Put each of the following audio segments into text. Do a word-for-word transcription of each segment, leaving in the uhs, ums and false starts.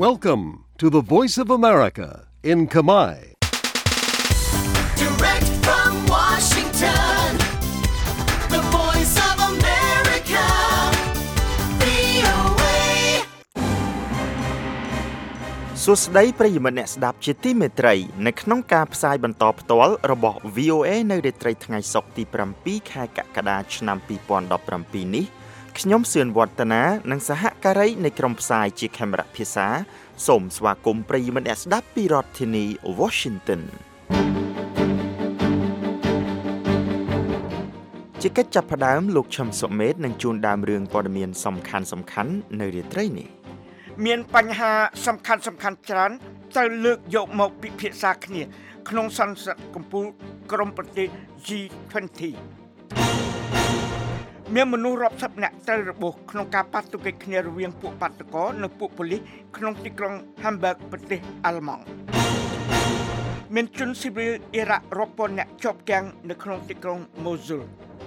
Welcome to the Voice of America in Khmer. Direct from Washington, the Voice of America, វី អូ เอសួស្តីប្រិយមិត្តអ្នកស្ដាប់ជាទីមេត្រីនៅក្នុងការផ្សាយបន្តផ្ទាល់របស់ វី អូ เอ នៅរាត្រីថ្ងៃសុក្រទី7ខែកក្កដាឆ្នាំពីរពាន់ដប់ប្រាំពីរនេះខ្ញុំសឿនវឌ្ឍនានិងសហការីនៃក្រុមផ្សាយជាខេមរៈភាសាសូមស្វាគមន៍ប្រិយមិត្តអ្នកស្ដាប់ពីរដ្ឋធានី Washington ជាកិច្ចចាប់ផ្ដើមលោកឈឹមសុមេតនឹងជួនដើមរឿងព័ត៌មានសំខាន់សំខាន់នៅរាត្រីនេះមានបញ្ហាសំខាន់សំខាន់ច្រើនត្រូវលើកយកមកពិភាក្សាគ្នាក្នុងសន្និសីទកំពូលក្រុមប្រទេស G ยี่สิบ មានមនុស្សរាប់សិបនាក់ត្រូវរបួសក្នុងការប៉ះទង្គិចគ្នារវាងពួកបាតុករនិងពួកប៉ូលីសក្នុងទីក្រុង Hamburg ប្រទេសអាល្លឺម៉ង់មានជនស៊ីវិលអ៊ីរ៉ាក់រាប់ពាន់នាក់ជាប់គាំងនៅក្នុងទីក្រុង Mosul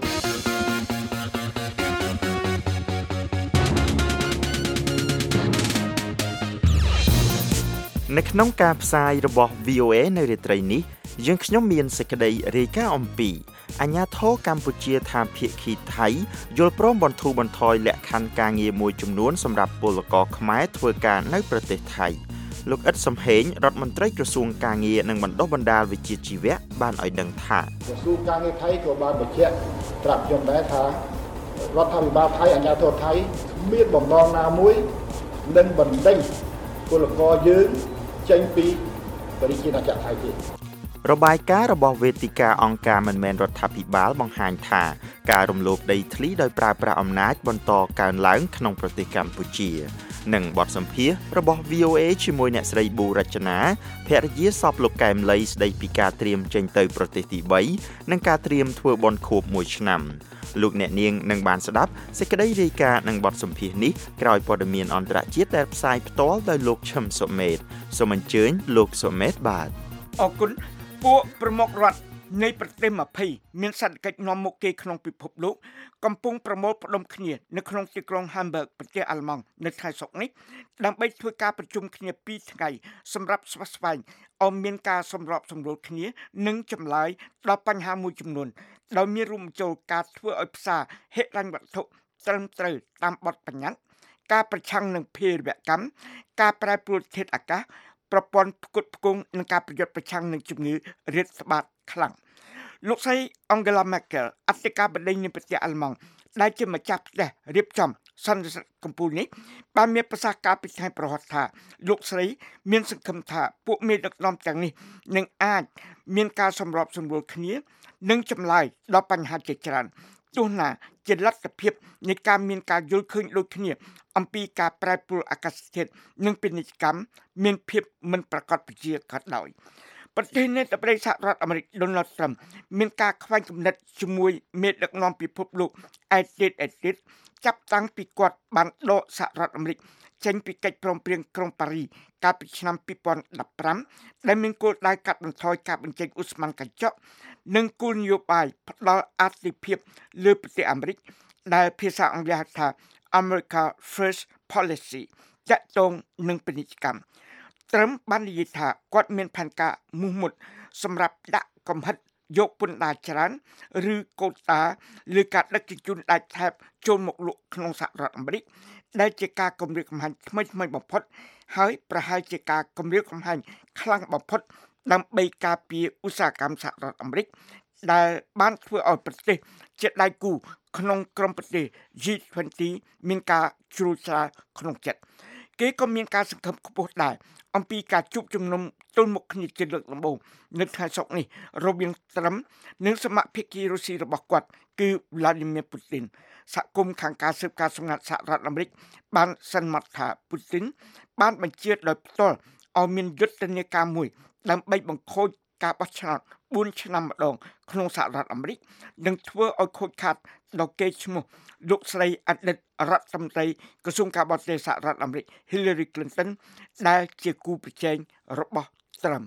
នៅក្នុងការផ្សាយរបស់ វី អូ เอ នៅរាត្រីនេះយើងខ្ញុំមានសេចក្តីរាយការណ៍អំពីអាជ្ញាធរកម្ពុជាថាភាគីថៃយល់ព្រមបន្ធូរបន្ថយលក្ខខណ្ឌការងារមួយចំនួនសម្រាប់ពលករខ្មែរធ្វើការនៅប្រទេសថៃលោកអ៊ិតសំហេងរដ្ឋមន្ត្រីក្រសួងការងារនិងបណ្ដុះបណ្ដាលវិជ្ជាជីវៈបានឲ្យដឹងថាក្រសួងការងារថៃក៏បានបញ្ជាក់ប្រាប់ខ្ញុំដែរថារដ្ឋាភិបាលថៃអាជ្ញាធរថៃមានបំណងណាមួយនឹងបណ្ដេញពលករយើងចេញពីប្រជាណាចក្រថៃទៀតរបាយការណ៍របស់វេទិកាអង្គការមិនមែនរដ្ឋាភិបាលបង្ហាញថាការរំលោភដីធ្លីដោយប្រើប្រាស់អំណាចបន្តកើនឡើងក្នុងប្រទេសកម្ពុជានិងបទសម្ភាសន៍របស់ វី អូ เอ ជាមួយអ្នកស្រីប៊ូរចនាភរិយាសពលោកកែមលីស្ដីពីការត្រៀមចេញទៅប្រទេសទី3និងការត្រៀមធ្វើបុណ្យខួបមួយឆ្នាំលោកអ្នកនាងនឹងបានស្ដាប់សេចក្តីរាយការណ៍និងបទសម្ភាសន៍នេះក្រោយព័ត៌មានអន្តរជាតិដែលផ្សាយផ្ទាល់ដោយលោកឈឹមសុមេតសូមអញ្ជើញលោកសុមេតបាទអរគុណពួកប្រមុខរដ្ឋនៃប្រទេស20មានសន្តិកិច្ចនាំមុខគេក្នុងពិភពលោកកំពុងប្រមូលផ្ដុំគ្នានៅក្នុងទីក្រុង Hamburg ប្រទេសអាល្លឺម៉ង់នៅថ្ងៃសុក្រនេះដើម្បីធ្វើការប្រជុំគ្នាពីរថ្ងៃសម្រាប់ស្វាស្វែងឲ្យមានការសម្របសម្រួលគ្នានិងចម្លើយដល់បញ្ហាមួយចំនួនដោយមានរួមបញ្ចូលការធ្វើឲ្យផ្សារហិរញ្ញវត្ថុត្រឹមត្រូវតាមបទបញ្ញត្តិការប្រឆាំងនឹងភេរវកម្មការប្រែប្រួលធាតុអាកាសប្រព័ន្ធផ្គត់ផ្គង់និងការប្រយុទ្ធប្រឆាំងនឹងជំងឺរាតត្បាតខ្លាំងលោកស្រី Angela Merkel អធិការបតីនៃប្រទេសអាល្លឺម៉ង់ដែលជាម្ចាស់ផ្ទះរៀបចំសន្និសីទកំពូលនេះបានមានប្រសាសន៍ការពីថ្ងៃប្រហ័សថាលោកស្រីមានសង្ឃឹមថាពួកមេដឹកនាំទាំងនេះនឹងអាចមានការសម្របសម្រួលគ្នានិងចម្លើយដល់បញ្ហាជាច្រើនទោះណាជាលទ្ធភាពនៃការមានការយល់ឃើញដូចគ្នាអំពីការប្រែប្រួលអាកាសធាតុនិងពាណិជ្ជកម្មមានភាពមិនប្រកបវិជ្ជាក៏ដោយប្រទេសនៃប្រទេសសហរដ្ឋអាមេរិក Donald Trump មានការខ្វែងគំនិតជាមួយមេដឹកនាំពិភពលោកឯទៀតឯទៀតចាប់តាំងពីគាត់បានដកសហរដ្ឋអាមេរិកចេញពីកិច្ចព្រមព្រៀងក្រុងប៉ារីសកាលពីឆ្នាំពីរពាន់ដប់ប្រាំដែលមានគោលដៅកាត់បន្ថយការបញ្ចេញឧស្ម័នកញ្ចក់និងគោលនយោបាយផ្ដល់អាទិភាពលើប្រទេសអាមេរិកដែលភាសាអង់គ្លេសហៅថា America First Policy តាក់ទងនឹងពាណិជ្ជកម្មត្រឹមបាននិយាយថាគាត់មានផែនការមូលមុតសម្រាប់ដាក់កំហិតយកពន្ធដារច្រើនឬកូតាលើការដឹកជញ្ជូនដាច់ថែបចូលមកលក់ក្នុងសហរដ្ឋអាមេរិកដែលជាការគម្រាមកំហែងថ្មីថ្មីបំផុតហើយប្រហែលជាការគម្រាមកំហែងខ្លាំងបំផុតដើម្បីការពារឧស្សាហកម្មសហរដ្ឋអាមេរិកដែលបានធ្វើឲ្យប្រទេសជាដៃគូក្នុងក្រុមប្រទេស G ยี่สิบ មានការជ្រួលច្រាលក្នុងចិត្តគេក៏មានការសង្ឃឹមខ្ពស់ដែរអំពីការជួបជុំនុំទល់មុខគ្នាជាលើកដំបូងនៅថ្ងៃសុក្រនេះរវាងត្រឹមនិងសមាភិកីរុស្ស៊ីរបស់គាត់គឺ Vladimir Putin សហគមន៍ខាងការស៊ើបការសម្ងាត់សហរដ្ឋអាមេរិកបានសន្មតថា Putin បានបញ្ជាដោយផ្ទាល់ឲ្យមានយុទ្ធនាការមួយដើម្បីបង្ខូចការបោះឆ្នោតបួនឆ្នាំម្ដងក្នុងសហរដ្ឋអាមេរិកនិងធ្វើឲ្យខូចខាតដល់កេរ្តិ៍ឈ្មោះលោកស្រីអតីតរដ្ឋមន្ត្រីក្រសួងការបរទេសសហរដ្ឋអាមេរិក Hillary Clinton ដែលជាគូប្រជែងរបស់ Trump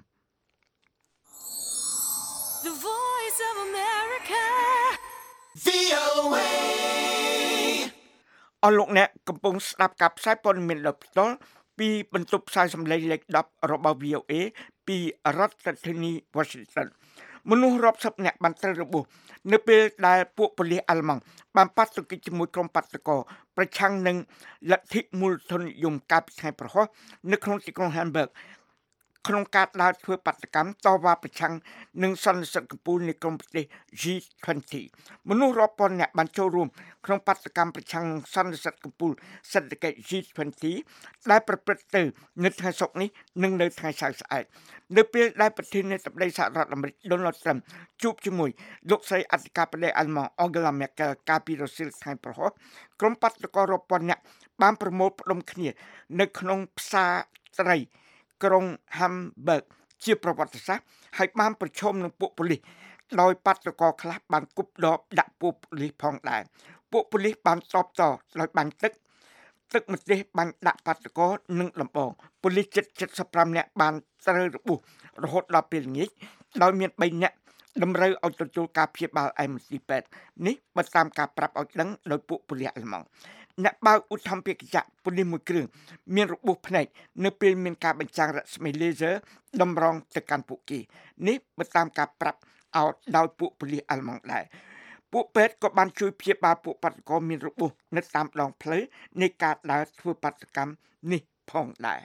The Voice of America វី អូ เอអស់លោកអ្នកកំពុងស្ដាប់ការផ្សាយព័ត៌មានដោយផ្ទាល់ពីបន្ទប់ផ្សាយសម្លេងលេខដប់របស់ វី អូ เอ ពីរដ្ឋធានី Washington មនុស្សរាប់សិបនាក់បានត្រូវរបួសនៅពេលដែលពួកប៉ូលីសអាល់ម៉ង់បានប៉ះទង្គិចជាមួយក្រុមបាតុករប្រឆាំងនឹងលទ្ធិមូលធននិយមកាលពីថ្ងៃប្រហោះនៅក្នុងទីក្រុង Hamburg ក្នុងការដើរធ្វើបាតកម្មតវ៉ាប្រឆាំងនឹងសន្និសីទកំពូលនៃក្រុមប្រទេស G ยี่สิบ មនុស្សរាប់ពាន់នាក់បានចូលរួមក្នុងបាតកម្មប្រឆាំងនឹងសន្និសីទកំពូលសេដ្ឋកិច្ច G ยี่สิบ ដែលប្រព្រឹត្តទៅនៅថ្ងៃសុក្រនេះនិងនៅថ្ងៃសៅរ៍ស្អែកនៅពេលដែលប្រធានាធិបតីសហរដ្ឋអាមេរិក Donald Trump ជួបជាមួយលោកស្រីអធិការបតីអាល្លឺម៉ង់ Angela Merkel កាលពីរសៀលថ្ងៃប្រហោះក្រុមបាតកោរាប់ពាន់នាក់បានប្រមូលផ្ដុំគ្នានៅក្នុងផ្សារត្រីក្រុង Hamburg ជាប្រវត្តិសាស្ត្រហើយបានប្រឈមនឹងពួកប៉ូលីសដោយបាតុករខ្លះបានគប់ដបដាក់ពួកប៉ូលីសផងដែរពួកប៉ូលីសបានតបតដោយបាញ់ទឹកទឹកម្ទេសបាញ់ដាក់បាតុករនិងដំបងប៉ូលីសជិតเจ็ดสิบห้าនាក់បានត្រូវរបួសរហូតដល់ពេលល្ងាចដោយមានបីនាក់តម្រូវឲ្យទទួលការព្យាបាលឯមន្ទីរពេទ្យនេះបើតាមការប្រាប់ឲ្យដឹងដោយពួកប៉ូលីសអាល្លឺម៉ង់អ្នកបើកឧទ្ធម្ភាគចក្រប៉ូលីសមួយគ្រឿងមានរបួសភ្នែកនៅពេលមានការបញ្ចាំងរស្មីលេเซอร์តម្រង់ទៅកាន់ពួកគេនេះបើតាមការប្រាប់ឲ្យដោយពួកប៉ូលីសអាល្លឺម៉ង់ដែរពួកពេទ្យក៏បានជួយព្យាបាលពួកបាតុករមានរបួសនៅតាមដងផ្លូវនៃការដើរធ្វើបាតកម្មនេះផងដែរ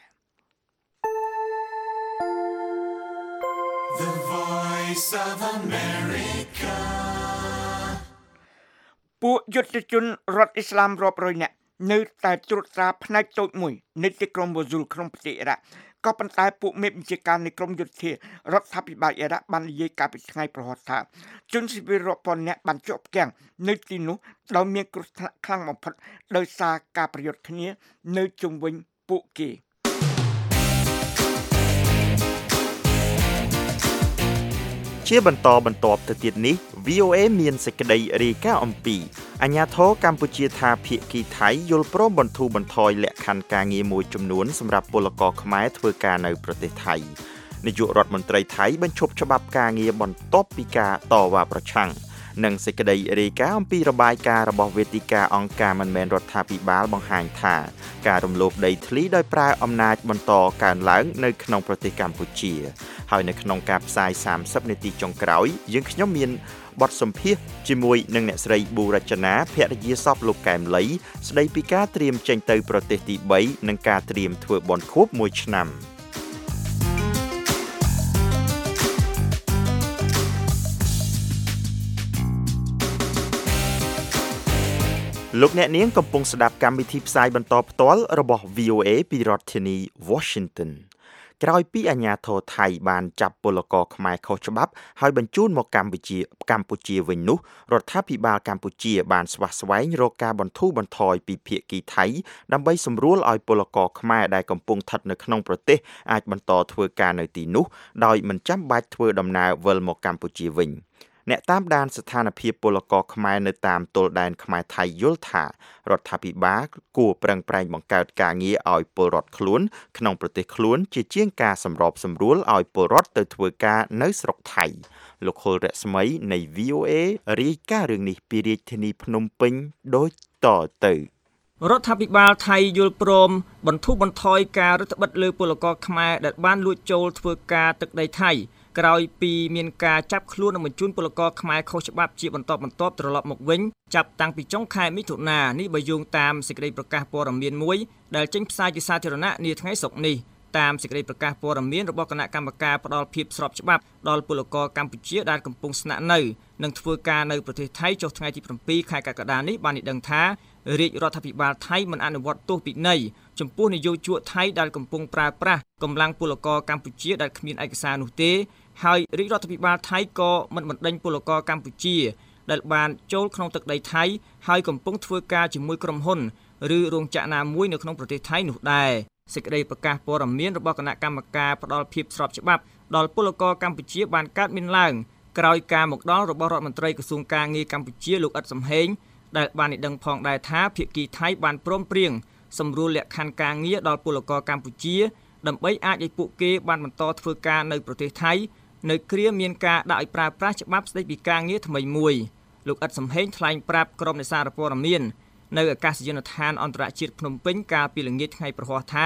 The Voice of America ពួកយុទ្ធជនរដ្ឋអ៊ីស្លាមរាប់រយនាក់នៅតែត្រួតត្រាផ្នែកតូចមួយនៃទីក្រុងម៉ូស៊ូលក្នុងប្រទេសអ៊ីរ៉ាក់ក៏ប៉ុន្តែពួកមេបញ្ជាការនៃក្រមយោធារដ្ឋាភិបាលអ៊ីរ៉ាក់បាននិយាយកាលពីថ្ងៃប្រហោះថាជនស៊ីវិលរាប់ពាន់នាក់បានជាប់គាំងនៅទីនោះដោយមានគ្រោះថ្នាក់ខ្លាំងបំផុតដោយសារការប្រយុទ្ធគ្នានៅជុំវិញពួកគេជាបន្តបន្ទាប់ទៅទៀតនេះ វី អូ เอ មានសេចក្តីរាយការណ៍អំពីអាជ្ញាធរកម្ពុជាថាភាគីថៃយល់ព្រមបន្ធូរបន្ថយលក្ខខណ្ឌការងារមួយចំនួនសម្រាប់ពលករខ្មែរធ្វើការនៅប្រទេសថៃនាយករដ្ឋមន្ត្រីថៃបញ្ឈប់ច្បាប់ការងារបន្ទាប់ពីការតវ៉ាប្រឆាំងនិងសេចក្តីរាយការណ៍អំពីរបាយការណ៍របស់វេទិកាអង្គការមិនមែនរដ្ឋាភិបាលបង្ហាញថាការរំលោភដីធ្លីដោយប្រើអំណាចបន្តកើនឡើងនៅក្នុងប្រទេសកម្ពុជាហើយនៅក្នុងការផ្សាយសាមសិបនាទីចុងក្រោយយើងខ្ញុំមានបទសម្ភាសន៍ជាមួយនឹងអ្នកស្រីប៊ូរចនាភរិយាសពលោកកែមលីស្ដីពីការត្រៀមចេញទៅប្រទេសទីបីនិងការត្រៀមធ្វើបុណ្យខួបមួយឆ្នាំលោកអ្នកនាងកំពុងស្ដាប់កម្មវិធីផ្សាយបន្តផ្ទាល់របស់ វី អូ เอ ពីរដ្ឋធានី Washington ក្រោយពីអាជ្ញាធរថៃបានចាប់ពលករខ្មែរខុសច្បាប់ហើយបញ្ជូនមកកម្ពុជាកម្ពុជាវិញនោះរដ្ឋាភិបាលកម្ពុជាបានស្វះស្វែងរកការបន្ធូរបន្ថយពីភាគីថៃដើម្បីសម្រួលឲ្យពលករខ្មែរដែលកំពុងស្ថិតនៅក្នុងប្រទេសអាចបន្តធ្វើការនៅទីនោះដោយមិនចាំបាច់ធ្វើដំណើរវិលមកកម្ពុជាវិញអ្នកតាមដានស្ថានភាពពលករខ្មែរនៅតាមទល់ដែនខ្មែរថៃយល់ថារដ្ឋាភិបាលគួរប្រឹងប្រែងបង្កើតការងារឲ្យពលរដ្ឋខ្លួនក្នុងប្រទេសខ្លួនជាជាងការសម្របសម្រួលឲ្យពលរដ្ឋទៅធ្វើការនៅស្រុកថៃលោកខុលរស្មីនៃ វី អូ เอ រាយការណ៍រឿងនេះពីរាជធានីភ្នំពេញដូចតទៅរដ្ឋាភិបាលថៃយល់ព្រមបន្ធូរបន្ថយការរឹតបន្តឹងលើពលករខ្មែរដែលបានលួចចូលធ្វើការទឹកដីថៃក្រោយពីមានការចាប់ខ្លួននិងបញ្ជូនពលករខ្មែរខុសច្បាប់ជាបន្តបន្ទាប់ត្រឡប់មកវិញចាប់តាំងពីចុងខែមិថុនានេះបើយោងតាមសេចក្តីប្រកាសព័ត៌មានមួយដែលចេញផ្សាយជាសាធារណៈនាថ្ងៃសុក្រនេះតាមសេចក្តីប្រកាសព័ត៌មានរបស់គណៈកម្មការផ្ដល់ភាពស្របច្បាប់ដល់ពលករកម្ពុជាដែលកំពុងស្នាក់នៅនិងធ្វើការនៅប្រទេសថៃចុះថ្ងៃទីbảyខែកក្កដានេះបានឲ្យដឹងថារាជរដ្ឋាភិបាលថៃមិនអនុវត្តទោសពិន័យចំពោះនយោជកថៃដែលកំពុងប្រើប្រាស់កម្លាំងពលករកម្ពុជាដែលគ្មានឯកសារនោះទេហើយរាជរដ្ឋាភិបាលថៃក៏មិនបណ្ដេញពលករកម្ពុជាដែលបានចូលក្នុងទឹកដីថៃហើយកំពុងធ្វើការជាមួយក្រុមហ៊ុនឬរោងចក្រណាមួយនៅក្នុងប្រទេសថៃនោះដែរសេចក្តីប្រកាសព័ត៌មានរបស់គណៈកម្មការផ្ដល់ភាពស្របច្បាប់ដល់ពលករកម្ពុជាបានកើតមានឡើងក្រោយការមកដល់របស់រដ្ឋមន្ត្រីក្រសួងការងារកម្ពុជាលោកអ៊ិតសំហេងដែលបានឲ្យដឹងផងដែរថាភាគីថៃបានព្រមព្រៀងសម្រួលលក្ខខណ្ឌការងារដល់ពលករកម្ពុជាដើម្បីអាចឲ្យពួកគេបានបន្តធ្វើការនៅប្រទេសថៃនៅគ្រាមានការដាក់ឲ្យប្រើប្រាស់ច្បាប់ស្តីពីការងារថ្មីមួយលោកអ៊ិតសំហេងថ្លែងប្រាប់ក្រុមអ្នកសារព័ត៌មាននៅអាកាសយានដ្ឋានអន្តរជាតិភ្នំពេញកាលពីល្ងាចថ្ងៃប្រហោះថា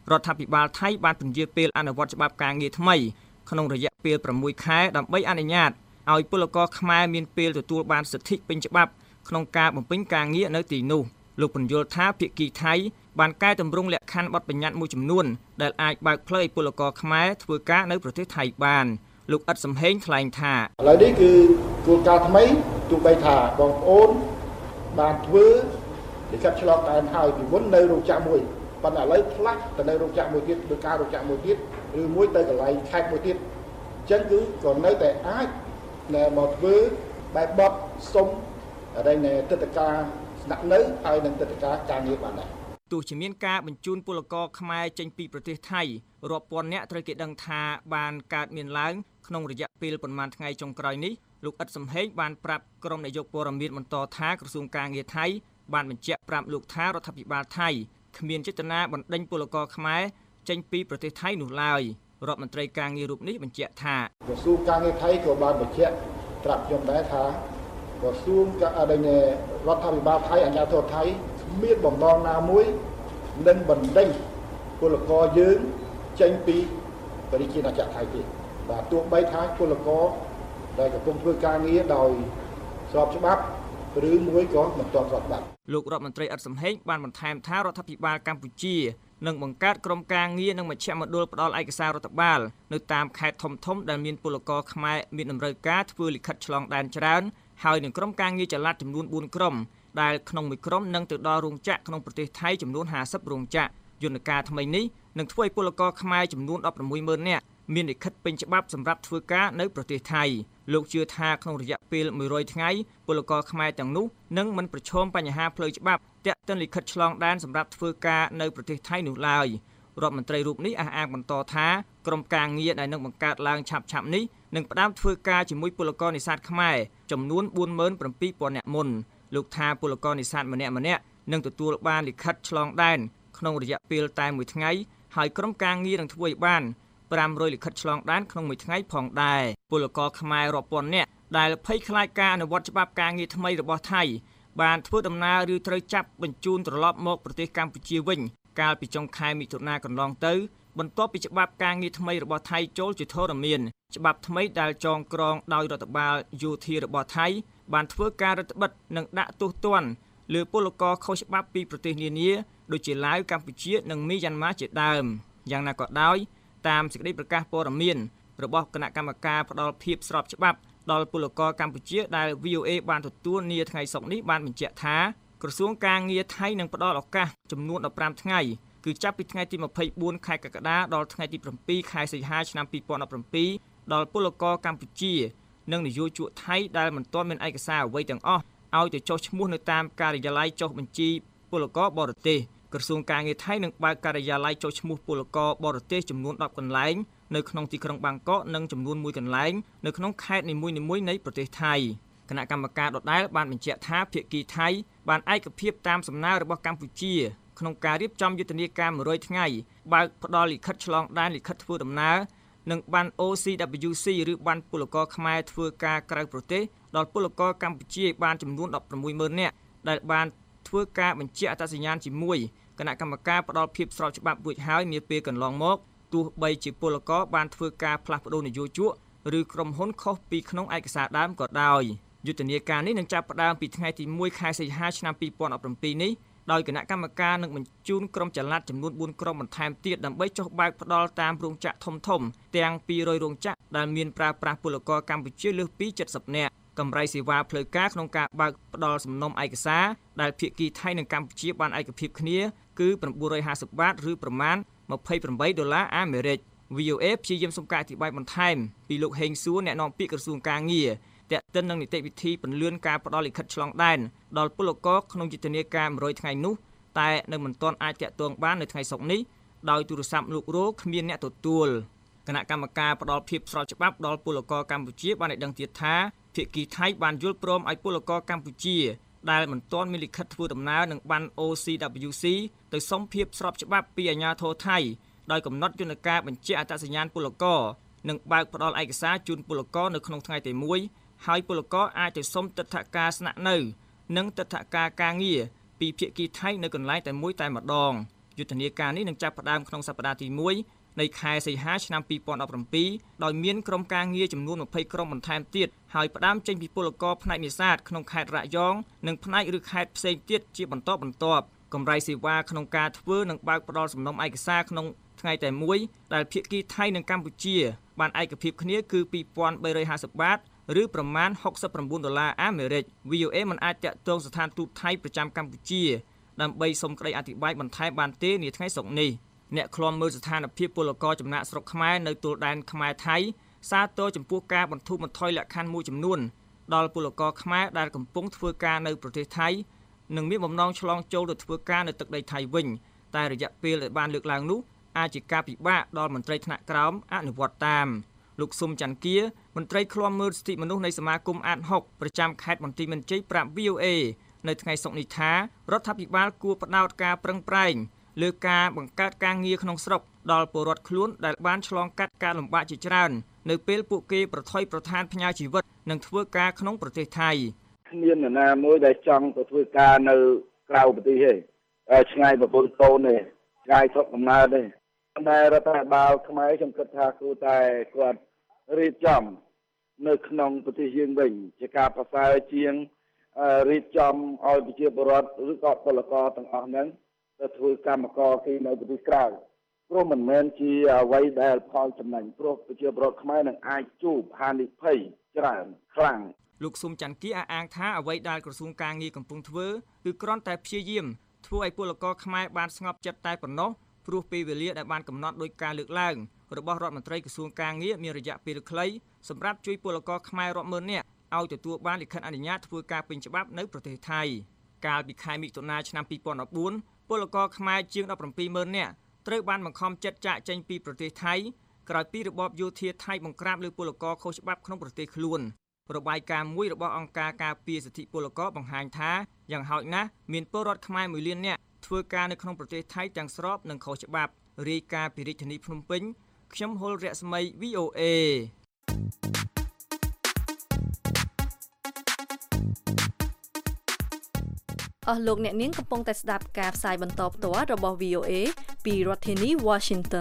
រដ្ឋាភិបាលថៃបានពន្យាពេលអនុវត្តច្បាប់ការងារថ្មីក្នុងរយៈពេលប្រាំមួយខែដើម្បីអនុញ្ញាតឲ្យពលករខ្មែរមានពេលទទួលបានសិទ្ធិពេញច្បាប់ក្នុងការបំពេញការងារនៅទីនោះលោកពន្យល់ថាភាគីថៃបានកែតម្រង់លក្ខខណ្ឌបទបញ្ញត្តិមួយចំនួនដែលអាចបើកផ្លូវឲ្យពលករខ្មែរធ្វើការនៅប្រទេសថៃបានលោកអ៊ិតសំហេងថ្លែងថាឥឡូវនេះគឺគោលការណ៍ថ្មីទោះបីថាបងប្អូនបានធ្វើលិខិតឆ្លងដែនហើយពីមុននៅរោងចក្រមួយប៉ុន្តែឥឡូវផ្លាស់ទៅនៅរោងចក្រមួយទៀតធ្វើការរោងចក្រមួយទៀតឬមួយទៅកន្លែងខេត្តមួយទៀតអញ្ចឹងគឺក៏នៅតែអាចមកធ្វើបែបបទសុំរែងទឹកតការស្នាក់នៅហើយនឹងទឹកតការការងារបានដែរទោះជាមានការបញ្ជូនពលករខ្មែរចេញពីប្រទេសថៃរាប់ពាន់នាក់ត្រូវគេដឹងថាបានកើតមានឡើងក្នុងរយៈពេលប្រមាណថ្ងៃចុងក្រោយនេះលោកអ៊ិតសំហេងបានប្រាប់ក្រុមនាយកព័ត៌មានបន្តថាក្រសួងការងារថៃបានបញ្ជាក់ប្រាប់លោកថារដ្ឋាភិបាលថៃគ្មានចេតនាបណ្ដេញពលករខ្មែរចេញពីប្រទេសថៃនោះឡើយរដ្ឋមន្ត្រីការងាររូបនេះបញ្ជាក់ថាក្រសួងការងារថៃក៏បានបញ្ជាក់ប្រាប់ខ្ញុំដែរថាក្រសួងការងាររដ្ឋាភិបាលថៃអាជ្ញាធរថៃមានបំណងណាមួយនឹងបណ្ដេញពលករយើងចេញពីប្រជាណាចក្រថៃទេបាទទោះបីថាពលករដែលកំពុងធ្វើការងារដោយស្របច្បាប់ឬមួយក៏មិនទាន់ស្របច្បាប់លោករដ្ឋមន្ត្រីអ៊ិតសំហេងបានបន្ថែមថារដ្ឋាភិបាលកម្ពុជានឹងបង្កើតក្រុមការងារនិងមជ្ឈមណ្ឌលផ្ដល់ឯកសាររដ្ឋបាលនៅតាមខេត្តធំៗដែលមានពលករខ្មែរមានតម្រូវការធ្វើលិខិតឆ្លងដែនច្រើនហើយនឹងក្រុមការងារចល័តចំនួនបួនក្រុមដែលក្នុងមួយក្រុមនឹងទៅដល់រោងចក្រក្នុងប្រទេសថៃចំនួនห้าสิบរោងចក្រយន្តការថ្មីនេះនឹងធ្វើឲ្យពលករខ្មែរចំនួនដប់ប្រាំមួយម៉ឺននាក់មានលិខិតពេញច្បាប់សម្រាប់ធ្វើការនៅប្រទេសថៃលោកជឿថាក្នុងរយៈពេលមួយរយថ្ងៃពលករខ្មែរទាំងនោះនឹងមិនប្រឈមបញ្ហាផ្លូវច្បាប់ទាក់ទិនលិខិតឆ្លងដែនសម្រាប់ធ្វើការនៅប្រទេសថៃនោះឡើយរដ្ឋមន្ត្រីរូបនេះអះអាងបន្តថាក្រុមការងារដែលនឹងបង្កើតឡើងឆាប់ៗនេះនឹងផ្ដើមធ្វើការជាមួយពលករនេសាទខ្មែរចំនួនបួនម៉ឺនប្រាំពីរពាន់នាក់មុនលោកថាពលករនេសាទម្នាក់ម្នាក់នឹងទទួលបានលិខិតឆ្លងដែនក្នុងរយៈពេលតែមួយថ្ងៃហើយក្រុមការងារនឹងធ្វើឲ្យបានប្រាំរយលិខិតឆ្លងដែនក្នុងមួយថ្ងៃផងដែរពលករខ្មែររាប់ពាន់នាក់ដែលភ័យខ្លាចការអនុវត្តច្បាប់ការងារថ្មីរបស់ថៃបានធ្វើដំណើរឬត្រូវចាប់បញ្ជូនត្រឡប់មកប្រទេសកម្ពុជាវិញកាលពីចុងខែមិថុនាកន្លងទៅបន្ទាប់ពីច្បាប់ការងារថ្មីរបស់ថៃចូលជាធរមានច្បាប់ថ្មីដែលចងក្រងដោយរដ្ឋបាលយោធារបស់ថៃបានធ្វើការរដ្ឋបិទនិងដាក់ទោសទណ្ឌលើពលករខុសច្បាប់ពីប្រទេសនានាដូចជាឡាវកម្ពុជានិងមីយ៉ាន់ម៉ាជាដើមយ៉ាងណាក៏ដោយតាមសេចក្តីប្រកាសព័ត៌មានរបស់គណៈកម្មការផ្ដល់ភាពស្របច្បាប់ដល់ពលករកម្ពុជាដែល วี អូ เอ បានទទួលនាថ្ងៃសុក្រនេះបានបញ្ជាក់ថាក្រសួងការងារថៃនឹងផ្ដល់ឱកាសចំនួនដប់ប្រាំថ្ងៃគឺចាប់ពីថ្ងៃទីម្ភៃបួនខែកក្កដាដល់ថ្ងៃទីប្រាំពីរខែសីហាឆ្នាំពីរពាន់ដប់ប្រាំពីរដល់ពលករកម្ពុជានិងនយោជកថៃដែលមិនទាន់មានឯកសារអ្វីទាំងអស់ឲ្យទៅចុះឈ្មោះនៅតាមការិយាល័យចុះបញ្ជីពលករបរទេសក្រសួងការងារថៃនឹងបើកការិយាល័យចុះឈ្មោះពលករបរទេសចំនួនដប់កន្លែងនៅក្នុងទីក្រុងបាងកកនិងចំនួនមួយកន្លែងនៅក្នុងខេត្តនីមួយៗនៃប្រទេសថៃគណៈកម្មការដដែលបានបញ្ជាក់ថាភាគីថៃបានឯកភាពតាមសំណើរបស់កម្ពុជាក្នុងការរៀបចំយុទ្ធនាការមួយរយថ្ងៃបើកផ្ដល់លិខិតឆ្លងដែនលិខិតធ្វើដំណើរនិងបាន អូ ស៊ី ដប៊្យូ ស៊ី ឬបានពលករខ្មែរធ្វើការក្រៅប្រទេសដល់ពលករកម្ពុជាបានចំនួនដប់ប្រាំមួយម៉ឺននាក់ដែលបានធ្វើការបញ្ជាអត្តសញ្ញាណជាមួយគណៈកម្មការផ្ដល់ភាពស្របច្បាប់រួចហើយនាពេលកន្លងមកទោះបីជាពលករបានធ្វើការផ្លាស់ប្ដូរនយោជកឬក្រុមហ៊ុនខុសពីក្នុងឯកសារដើមក៏ដោយយុទ្ធនាការនេះនឹងចាប់ផ្ដើមពីថ្ងៃទីមួយខែសីហាឆ្នាំពីរពាន់ដប់ប្រាំពីរនេះដោយគណៈកម្មការនឹងបញ្ជូនក្រុមចល័តចំនួនបួនក្រុមបន្ថែមទៀតដើម្បីចុះបើកផ្ដល់តាមរោងចក្រធំៗទាំងពីររយរោងចក្រដែលមានប្រើប្រាស់ពលករកម្ពុជាលើសពីเจ็ดสิบនាក់កម្រៃសេវាផ្លូវការក្នុងការបើកផ្ដល់សំណុំឯកសារដែលភាគីថៃនិងកម្ពុជាបានឯកភាពគ្នាគឺ៩រយហាសិបបាតឬប្រមាណម្ភៃប្រាំបីដុល្លារអាមេរិក វី អូ เอ ព្យាយាមសុំការអធិប្បាយបន្ថែមពីលោកហេងសួរអ្នកនាំពាក្យក្រសួងការងារទាក់ទិននឹងនីតិវិធីពន្លឿនការផ្ដល់លិខិតឆ្លងដែនដល់ពលករក្នុងយុទ្ធនាការមួយរយថ្ងៃនោះតែនៅមិនទាន់អាចតាក់ទងបាននៅថ្ងៃសុក្រនេះដោយទូរស័ព្ទលោករោគ្មានអ្នកទទួលគណៈកម្មការផ្ដល់ភាពស្របច្បាប់ដល់ពលករកម្ពុជាបានឲ្យដឹងទៀតថាភាគីថៃបានយល់ព្រមឲ្យពលករកម្ពុជាដែលមិនទាន់មានលិខិតធ្វើដំណើរនឹងបាន អូ ស៊ី ដប៊្យូ ស៊ី ទៅសុំភាពស្របច្បាប់ពីអាជ្ញាធរថៃដោយកំណត់យន្តការបញ្ជាអត្តសញ្ញាណពលករនិងបើកផ្ដល់ឯកសារជូនពលករនៅក្នុងថ្ងៃតែមួយហើយពលករអាចទៅសុំទិដ្ឋាការស្នាក់នៅនិងទិដ្ឋាការការងារពីភាគីថៃនៅកន្លែងតែមួយតែម្ដងយុទ្ធនាការនេះនឹងចាប់ផ្ដើមក្នុងសប្តាហ៍ទីមួយនៃខែសីហាឆ្នាំពីរពាន់ដប់ប្រាំពីរដោយមានក្រុមការងារចំនួនยี่สิบក្រុមបន្ថែមទៀតហើយផ្ដើមចេញពីពលករផ្នែកនេសាទក្នុងខេត្តរយងនិងផ្នែកឬខេត្តផ្សេងទៀតជាបន្តបន្ទាប់កម្រៃសេវាក្នុងការធ្វើនិងបើកផ្ដល់សំណុំឯកសារក្នុងថ្ងៃតែមួយដែលភាគីថៃនិងកម្ពុជាបានឯកភាពគ្នាគឺពីរពាន់បីរយห้าสิบបាតឬប្រមាណហុកសិប៩ដុល្លារអាមេរិក វី អូ เอ មិនអាចតាក់ទងស្ថានទូតថៃប្រចាំកម្ពុជាដើម្បីសុំក្តីអធិប្បាយបន្ថែមបានទេនាថ្ងៃសុក្រនេះអ្នកឃ្លាំមើលស្ថានភាពពលករចំណាក់ស្រុកខ្មែរនៅទល់ដែនខ្មែរថៃសាទរចំពោះការបន្ធូរបន្ថយលក្ខខណ្ឌមួយចំនួនដល់ពលករខ្មែរដែលកំពុងធ្វើការនៅប្រទេសថៃនិងមានបំណងឆ្លងចូលទៅធ្វើការនៅទឹកដីថៃវិញតែរយៈពេលដែលបានលើកឡើងនោះអាចជាការពិបាកដល់មន្ត្រីថ្នាក់ក្រោមអនុវត្តតាមលោកស៊ុំច័ន្ទគាមន្ត្រីឃ្លាំមើលសិទ្ធិមនុស្សនៃសមាគមអាតហុកប្រចាំខេត្តបន្ទាយមានជ័យប្រាប់ វី អូ เอ នៅថ្ងៃសុក្រនេះថារដ្ឋាភិបាលគួរផ្ដោតការប្រឹងប្រែងលើការបង្កើតការងារក្នុងស្រុកដល់ពលរដ្ឋខ្លួនដែលបានឆ្លងកាត់ការលំបាកជាច្រើននៅពេលពួកគេប្រថុយប្រឋានផ្ញើជីវិតនិងធ្វើការក្នុងប្រទេសថៃគ្មាននរណាមួយដែលចង់ទៅធ្វើការនៅក្រៅប្រទេសទេឆ្ងាយប្រពន្ធកូនទេឆ្ងាយស្រុកកំណើតទេតែរដ្ឋាភិបាលខ្មែរខ្ញុំគិតថាគួរតែគាត់រៀបចំនៅក្នុងប្រទេសយើងវិញជាការប្រសើរជាងរៀបចំឲ្យប្រជាពលរដ្ឋឬក៏ពលករទាំងអស់ហ្នឹងទៅធ្វើកម្មករគេនៅប្រទេសក្រៅព្រោះមិនមែនជាអ្វីដែលផលចំណេញព្រោះប្រជាពលរដ្ឋខ្មែរនឹងអាចជួបហានិភ័យច្រើនខ្លាំងលោកស៊ុំច័ន្ទគាអះអាងថាអ្វីដែលក្រសួងការងារកំពុងធ្វើគឺគ្រាន់តែព្យាយាមធ្វើឲ្យពលករខ្មែរបានស្ងប់ចិត្តតែប៉ុណ្ណោះព្រោះពេលវេលាដែលបានកំណត់ដោយការលើកឡើងរបស់រដ្ឋមន្ត្រីក្រសួងការងារមានរយៈពេលខ្លីសម្រាប់ជួយពលករខ្មែររាប់ម៉ឺននាក់ឲ្យទទួលបានលិខិតអនុញ្ញាតធ្វើការពេញច្បាប់នៅប្រទេសថៃកាលពីខែមិថុនាឆ្នាំពីរពាន់ដប់បួនពលករខ្មែរជាងដប់ប្រាំពីរម៉ឺននាក់ត្រូវបានបង្ខំចិត្តចាកចេញពីប្រទេសថៃក្រោយពីរបបយោធាថៃបង្ក្រាបលើពលករខុសច្បាប់ក្នុងប្រទេសខ្លួនរបាយការណ៍មួយរបស់អង្គការការពារសិទ្ធិពលករបង្ហាញថាយ៉ាងហោចណាស់មានពលរដ្ឋខ្មែរមួយលាននាក់ធ្វើការនៅក្នុងប្រទេសថៃទាំងស្របនិងខុសច្បាប់រាយការណ៍ពីរាជធានីភ្នំពេញខ្ញុំហុលរស្មី វី អូ เอអស់លោកអ្នកនាងកំពុងតែស្ដាប់ការផ្សាយបន្តផ្ទាល់របស់ វី អូ เอ ពីរដ្ឋធានី Washington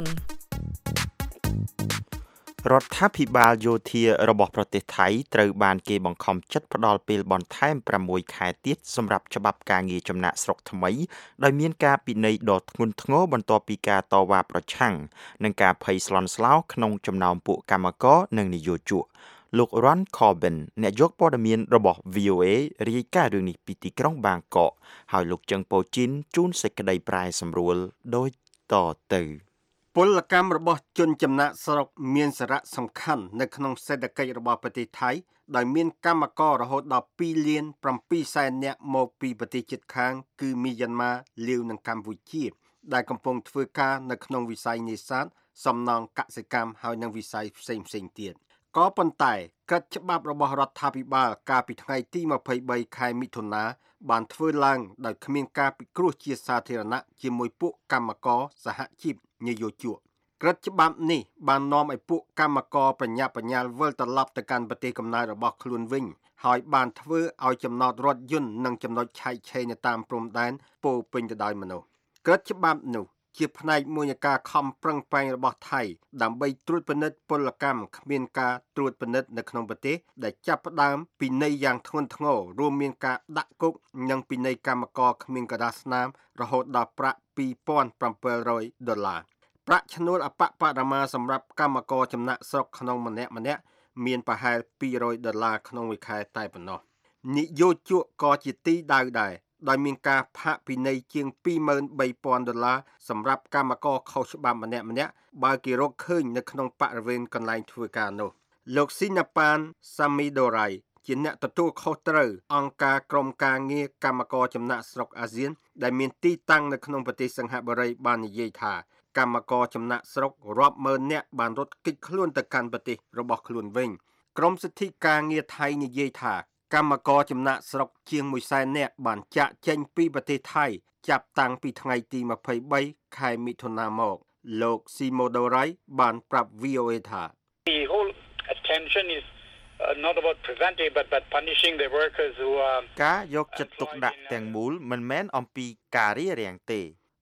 រដ្ឋាភិបាលយោធារបស់ប្រទេសថៃត្រូវបានគេបង្ខំចិត្តផ្ដល់ពេលបន្ថែមប្រាំមួយខែទៀតសម្រាប់ច្បាប់ការងារចំណាក់ស្រុកថ្មីដោយមានការពិន័យដ៏ធ្ងន់ធ្ងរបន្ទាប់ពីការតវ៉ាប្រឆាំងនិងការភ័យស្លន់ស្លោក្នុងចំណោមពួកកម្មករនិងនិយោជកលោក Ron Corbin អ្នកយកព័ត៌មានរបស់ វី អូ เอ រាយការណ៍រឿងនេះពីទីក្រុងបាងកកហើយលោកជឹងប៉ូជីនជូនសេចក្តីប្រែសម្រួលដូចតទៅពលកម្មរបស់ជនចំណាក់ស្រុកមានសារៈសំខាន់នៅក្នុងសេដ្ឋកិច្ចរបស់ប្រទេសថៃដោយមានកម្មកររហូតដល់ពីរលានប្រាំពីរសែននាក់មកពីប្រទេសជិតខាងគឺមីយ៉ាន់ម៉ា លាវនិងកម្ពុជាដែលកំពុងធ្វើការនៅក្នុងវិស័យនេសាទសំណង់កសិកម្មហើយនិងវិស័យផ្សេងៗទៀតក៏ប៉ុន្តែកិច្ចច្បាប់របស់រដ្ឋាភិបាលកាលពីថ្ងៃទីยี่สิบสามខែមិថុនាបានធ្វើឡើងដោយគ្មានការពិគ្រោះជាសាធារណៈជាមួយពួកកម្មករសហជីពនិយោជកក្រឹត្យច្បាប់នេះបាននាំឲ្យពួកកម្មករបញ្ញាបញ្ញាលវិលត្រឡប់ទៅកាន់ប្រទេសកំណើតរបស់ខ្លួនវិញហើយបានធ្វើឲ្យចំណតរថយន្តនិងចំណុចឆែកឆេរនៅតាមព្រំដែនពោរពេញទៅដោយមនុស្សក្រឹត្យច្បាប់នោះជាផ្នែកមួយនៃការខំប្រឹងប្រែងរបស់ថៃដើម្បីត្រួតពិនិត្យពលកម្មគ្មានការត្រួតពិនិត្យនៅក្នុងប្រទេសដែលចាប់ផ្ដើមពិន័យយ៉ាងធ្ងន់ធ្ងររួមមានការដាក់គុកនិងពិន័យកម្មករគ្មានកដាស្នាមរហូតដល់ប្រាក់ពីរពាន់ប្រាំពីររយដុល្លារប្រាក់ឈ្នួលអបបរមាសម្រាប់កម្មករចំណាក់ស្រុកក្នុងម្នាក់ម្នាក់មានប្រហែលពីររយដុល្លារក្នុងមួយខែតែប៉ុណ្ណោះនិយោជកក៏ជាទីដៅដែរដោយមានការផាកពិន័យជាងពីរម៉ឺនបីពាន់ដុល្លារសម្រាប់កម្មករខុសច្បាប់ម្នាក់ម្នាក់បើគេរកឃើញនៅក្នុងបរិវេណកន្លែងធ្វើការនោះលោកស៊ីណាប៉ានសាមីដូរ៉ៃជាអ្នកទទួលខុសត្រូវអង្គការក្រមការងារកម្មករចំណាក់ស្រុកអាស៊ានដែលមានទីតាំងនៅក្នុងប្រទេសសិង្ហបុរីបាននិយាយថាកម្មករចំណាក់ស្រុករាប់ម៉ឺននាក់បានរត់គេចខ្លួនទៅកាន់ប្រទេសរបស់ខ្លួនវិញក្រមសិទ្ធិការងារថៃនិយាយថាកម្មករចំណាក់ស្រុកជាងមួយសែននាក់បានចាកចេញពីប្រទេសថៃចាប់តាំងពីថ្ងៃទីยี่สิบสามខែមិថុនាមកលោកស៊ីម៉ូដូរ៉ៃបានប្រាប់ វី អូ เอ ថា The whole attention is uh, not about preventing but but punishing the workers who are ការយកចិត្តទុកដាក់ទាំងមូលមិនមែនអំពីការរារាំងទេ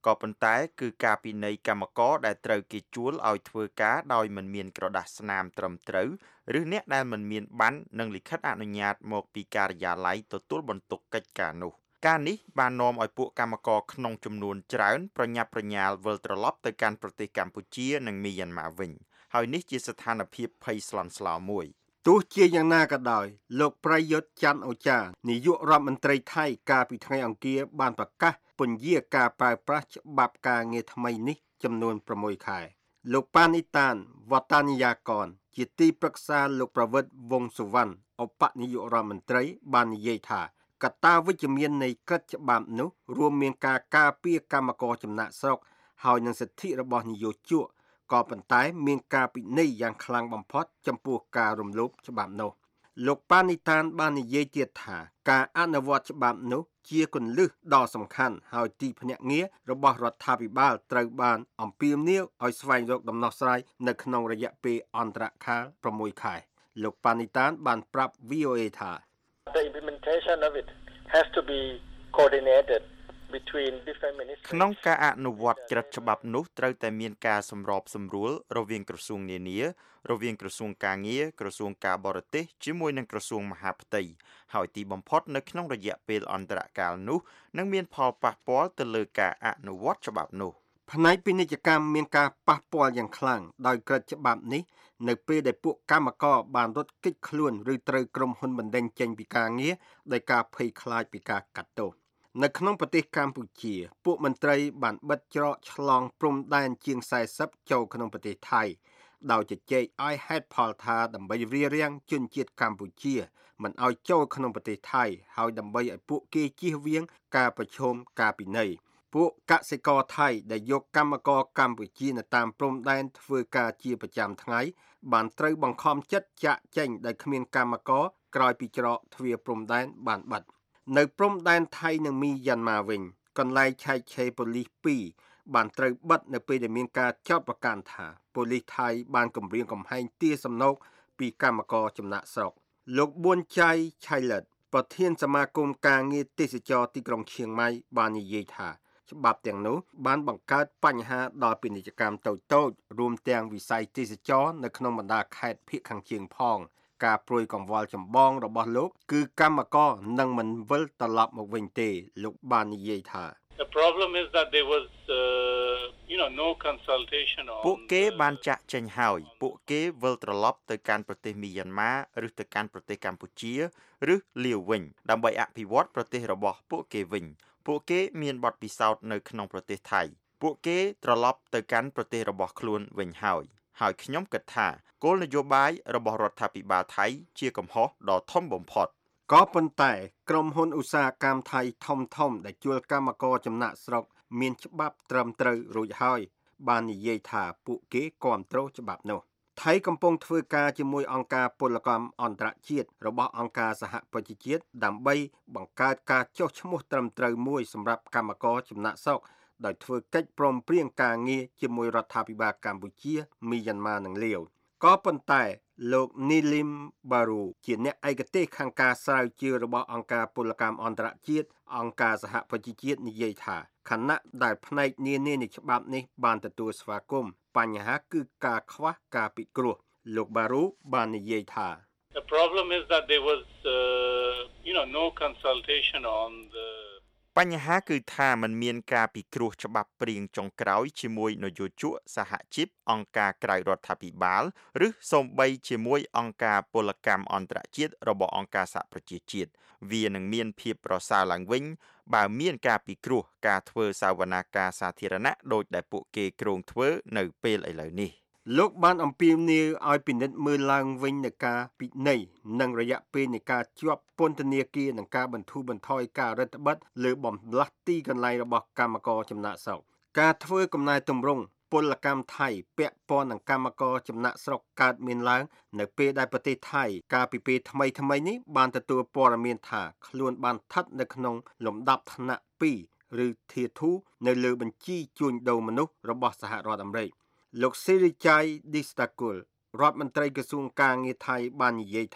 ក៏ប៉ុន្តែគឺការពិន័យកម្មករដែលត្រូវគេជួលឲ្យធ្វើការដោយមិនមានក្រដាសស្នាមត្រឹមត្រូវឬអ្នកដែលមិនមានប័ណ្ណនិងលិខិតអនុញ្ញាតមកពីការិយាល័យទទួលបន្ទុកកិច្ចការនោះការនេះបាននាំឲ្យពួកកម្មករក្នុងចំនួនច្រើនប្រញាប់ប្រញាល់វិលត្រឡប់ទៅកាន់ប្រទេសកម្ពុជានិងមីយ៉ាន់ម៉ាវិញហើយនេះជាស្ថានភាពភ័យស្លន់ស្លោមួយទោះជាយ៉ាងណាក៏ដោយលោកប្រយុទ្ធច័ន្ទអូចានាយករដ្ឋមន្ត្រីថៃកាលពីថ្ងៃអង្គារបានប្រកាសពន្យាការប្រើប្រាស់ច្បាប់ការងារថ្មីនេះចំនួនប្រាំមួយខែលោកប៉ានីតានវឌ្ឍនីយករជាទីប្រឹក្សាលោកប្រវិតវង្សសុវណ្ណឧបនាយករដ្ឋមន្ត្រីបាននិយាយថាកត្តាវិជ្ជមាននៃក្រឹតច្បាប់នោះរួមមានការការពារកម្មករចំណាក់ស្រុកហើយនិងសិទ្ធិរបស់និយោជកក៏ប៉ុន្តែមានការពិន័យយ៉ាងខ្លាំងបំផុតចំពោះការរំលោភច្បាប់នោះលោកប៉ានីតានបាននិយាយទៀតថាការអនុវត្តច្បាប់នោះជាគន្លឹះដ៏សំខាន់ហើយទីភ្នាក់ងាររបស់រដ្ឋាភិបាលត្រូវបានអំពាវនាវឲ្យស្វែងរកដំណោះស្រាយនៅក្នុងរយៈពេលអន្តរកាលប្រាំមួយខែលោកប៉ានីតានបានប្រាប់ វី អូ เอ ថា The implementation of it has to be coordinated between different ministries ក្នុងការអនុវត្តក្រឹតច្បាប់នោះត្រូវតែមានការសម្របសម្រួលរវាងក្រសួងនានារវាងក្រសួងការងារក្រសួងការបរទេសជាមួយនឹងក្រសួងមហាផ្ទៃហើយទីបំផុតនៅក្នុងរយៈពេលអន្តរកាលនោះនឹងមានផលប៉ះពាល់ទៅលើការអនុវត្តច្បាប់នោះផ្នែកពាណិជ្ជកម្មមានការប៉ះពាល់យ៉ាងខ្លាំងដោយក្រឹតច្បាប់នេះនៅពេលដែលពួកកម្មករបានរត់គេចខ្លួនឬត្រូវក្រុមហ៊ុនបណ្តេញចេញពីការងារដោយការភ័យខ្លាចពីការកាត់ទោសនៅក្នុងប្រទេសកម្ពុជាពួកមន្ត្រីបានបិទច្រកឆ្លងព្រំដែនជាងสี่สิบចូលក្នុងប្រទេសថៃដោយជជែកឲ្យហេតុផលថាដើម្បីរារាំងជនជាតិកម្ពុជាមិនឲ្យចូលក្នុងប្រទេសថៃហើយដើម្បីឲ្យពួកគេជៀសវាងការប្រឈមការពិន័យពួកកសិករថៃដែលយកកម្មករកម្ពុជានៅតាមព្រំដែនធ្វើការជាប្រចាំថ្ងៃបានត្រូវបង្ខំចិត្តចាក់ចេញដោយគ្មានកម្មករក្រោយពីច្រកទ្វារព្រំដែនបានបិទនៅព្រំដែនថៃនិងមីយ៉ាន់ម៉ាវិញកន្លែងឆែកឆេរប៉ូលីសពីរបានត្រូវបិទនៅពេលដែលមានការចោទប្រកាន់ថាប៉ូលីសថៃបានគំរាមកំហែងទារសំណូកពីកម្មករចំណាក់ស្រុកលោកប៊ួនចៃឆៃលិតប្រធានសមាគមការងារទេសចរទីក្រុងឈៀងម៉ៃបាននិយាយថាច្បាប់ទាំងនោះបានបង្កើតបញ្ហាដល់ពាណិជ្ជកម្មតូចៗរួមទាំងវិស័យទេសចរនៅក្នុងបណ្ដាខេត្តភាគខាងជើងផងការព្រួយកង្វល់ចម្បងរបស់លោកគឺកម្មករនឹងមិនវិលត្រឡប់មកវិញទេលោកបាននិយាយថា The problem is that there was uh, you know no consultation on ពួកគេបានចាក់ចេញហើយពួកគេវិលត្រឡប់ទៅកាន់ប្រទេសមីយ៉ាន់ម៉ាឬទៅកាន់ប្រទេសកម្ពុជាឬលាវវិញដើម្បីអភិវឌ្ឍប្រទេសរបស់ពួកគេវិញពួកគេមានបទពិសោធន៍នៅក្នុងប្រទេសថៃពួកគេត្រឡប់ទៅកាន់ប្រទេសរបស់ខ្លួនវិញហើយហើយខ្ញុំគិតថាគោលនយោបាយរបស់រដ្ឋាភិបាលថៃជាកំហុសដ៏ធំបំផុតក៏ប៉ុន្តែក្រុមហ៊ុនឧស្សាហកម្មថៃធំធំដែលជួលកម្មករចំណាក់ស្រុកមានច្បាប់ត្រឹមត្រូវរួចហើយបាននិយាយថាពួកគេគាំទ្រច្បាប់នោះថៃកំពុងធ្វើការជាមួយអង្គការពលកម្មអន្តរជាតិរបស់អង្គការសហប្រជាជាតិដើម្បីបង្កើតការចុះឈ្មោះត្រឹមត្រូវមួយសម្រាប់កម្មករចំណាក់ស្រុកដោយធ្វើកិច្ចព្រមព្រៀងការងារជាមួយរដ្ឋាភិបាលកម្ពុជាមីយ៉ាន់ម៉ានិងលាវក៏ប៉ុន្តែលោកនីលីមបារូជាអ្នកឯកទេសខាងការស្រាវជ្រាវរបស់អង្គការពលកម្មអន្តរជាតិអង្គការសហប្រជាជាតិនិយាយថាខណៈដែលផ្នែកនានានៃច្បាប់នេះបានទទួលស្វាគមន៍បញ្ហាគឺការខ្វះការពិគ្រោះលោកបារូបាននិយាយថា The problem is that there was uh, you know no consultation on the បញ្ហាគឺថាมันមានការពិគ្រោះច្បាប់ព្រៀងចុងក្រោយជាមួយនយោជកសហជីពអង្គការក្រៅរដ្ឋាភិបាលឬសូម្បីជាមួយអង្គការពលកម្មអន្តរជាតិរបស់អង្គការសហប្រជាជាតិវានឹងមានភាពប្រសើរឡើងវិញបើមានការពិគ្រោះការធ្វើសវនាការសាធារណៈដោយដែលពួកគេគ្រោងធ្វើនៅពេលឥឡូវនេះលោកបានអំពាវនាវឲ្យពិនិត្យមើលឡើងវិញនៃការពិន័យនិងរយៈពេលនៃការជាប់ពន្ធនាគារនិងការបន្ធូរបន្ថយការរដ្ឋបិទលើបំលាស់ទីកន្លែងរបស់កម្មករចំណាក់ស្រុកការធ្វើកំណែទម្រង់ពលកម្មថៃពាក់ព័ន្ធនឹងកម្មករចំណាក់ស្រុកកើតមានឡើងនៅពេលដែលប្រទេសថៃកាលពីពេលថ្មីថ្មីនេះបានទទួលព័ត៌មានថាខ្លួនបានស្ថិតនៅក្នុងលំដាប់ថ្នាក់ពីរឬ Tier two នៅលើបញ្ជីជួញដូរមនុស្សរបស់សហរដ្ឋអាមេរិកលោកសេរីចៃឌីស្តាគុលរដ្ឋមន្ត្រីក្រសួងការងារថៃបាននិយាយថា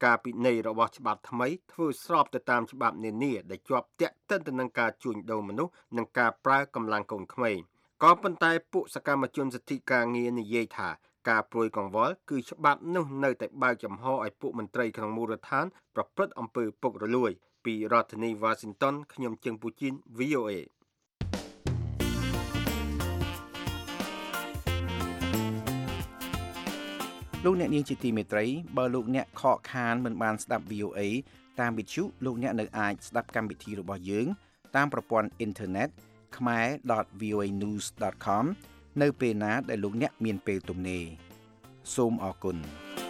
ការពិន័យរបស់ច្បាប់ថ្មីធ្វើស្របទៅតាមច្បាប់នានាដែលជាប់ទាក់ទិនទៅនឹងការជួញដូរមនុស្សនិងការប្រើកម្លាំងកូនក្មេងក៏ប៉ុន្តែពួកសកម្មជនសិទ្ធិការងារនិយាយថាការព្រួយកង្វល់គឺច្បាប់នោះនៅតែបើកចំហឲ្យពួកមន្ត្រីក្នុងមូលដ្ឋានប្រព្រឹត្តអំពើពុករលួយពីរដ្ឋធានី Washington ខ្ញុំជើងពូជីន V O A លោកអ្នកនាងជាទីមេត្រីបើលោកអ្នកខកខានមិនបានស្ដាប់ V O A តាមវិទ្យុលោកអ្នកនៅអាចស្ដាប់កម្មវិធីរបស់យើងតាមប្រព័ន្ធអ៊ីនធឺណិត khmer dot v o a news dot com នៅពេលណាដែលលោកអ្នកមានពេលទំនេរសូមអរគុណ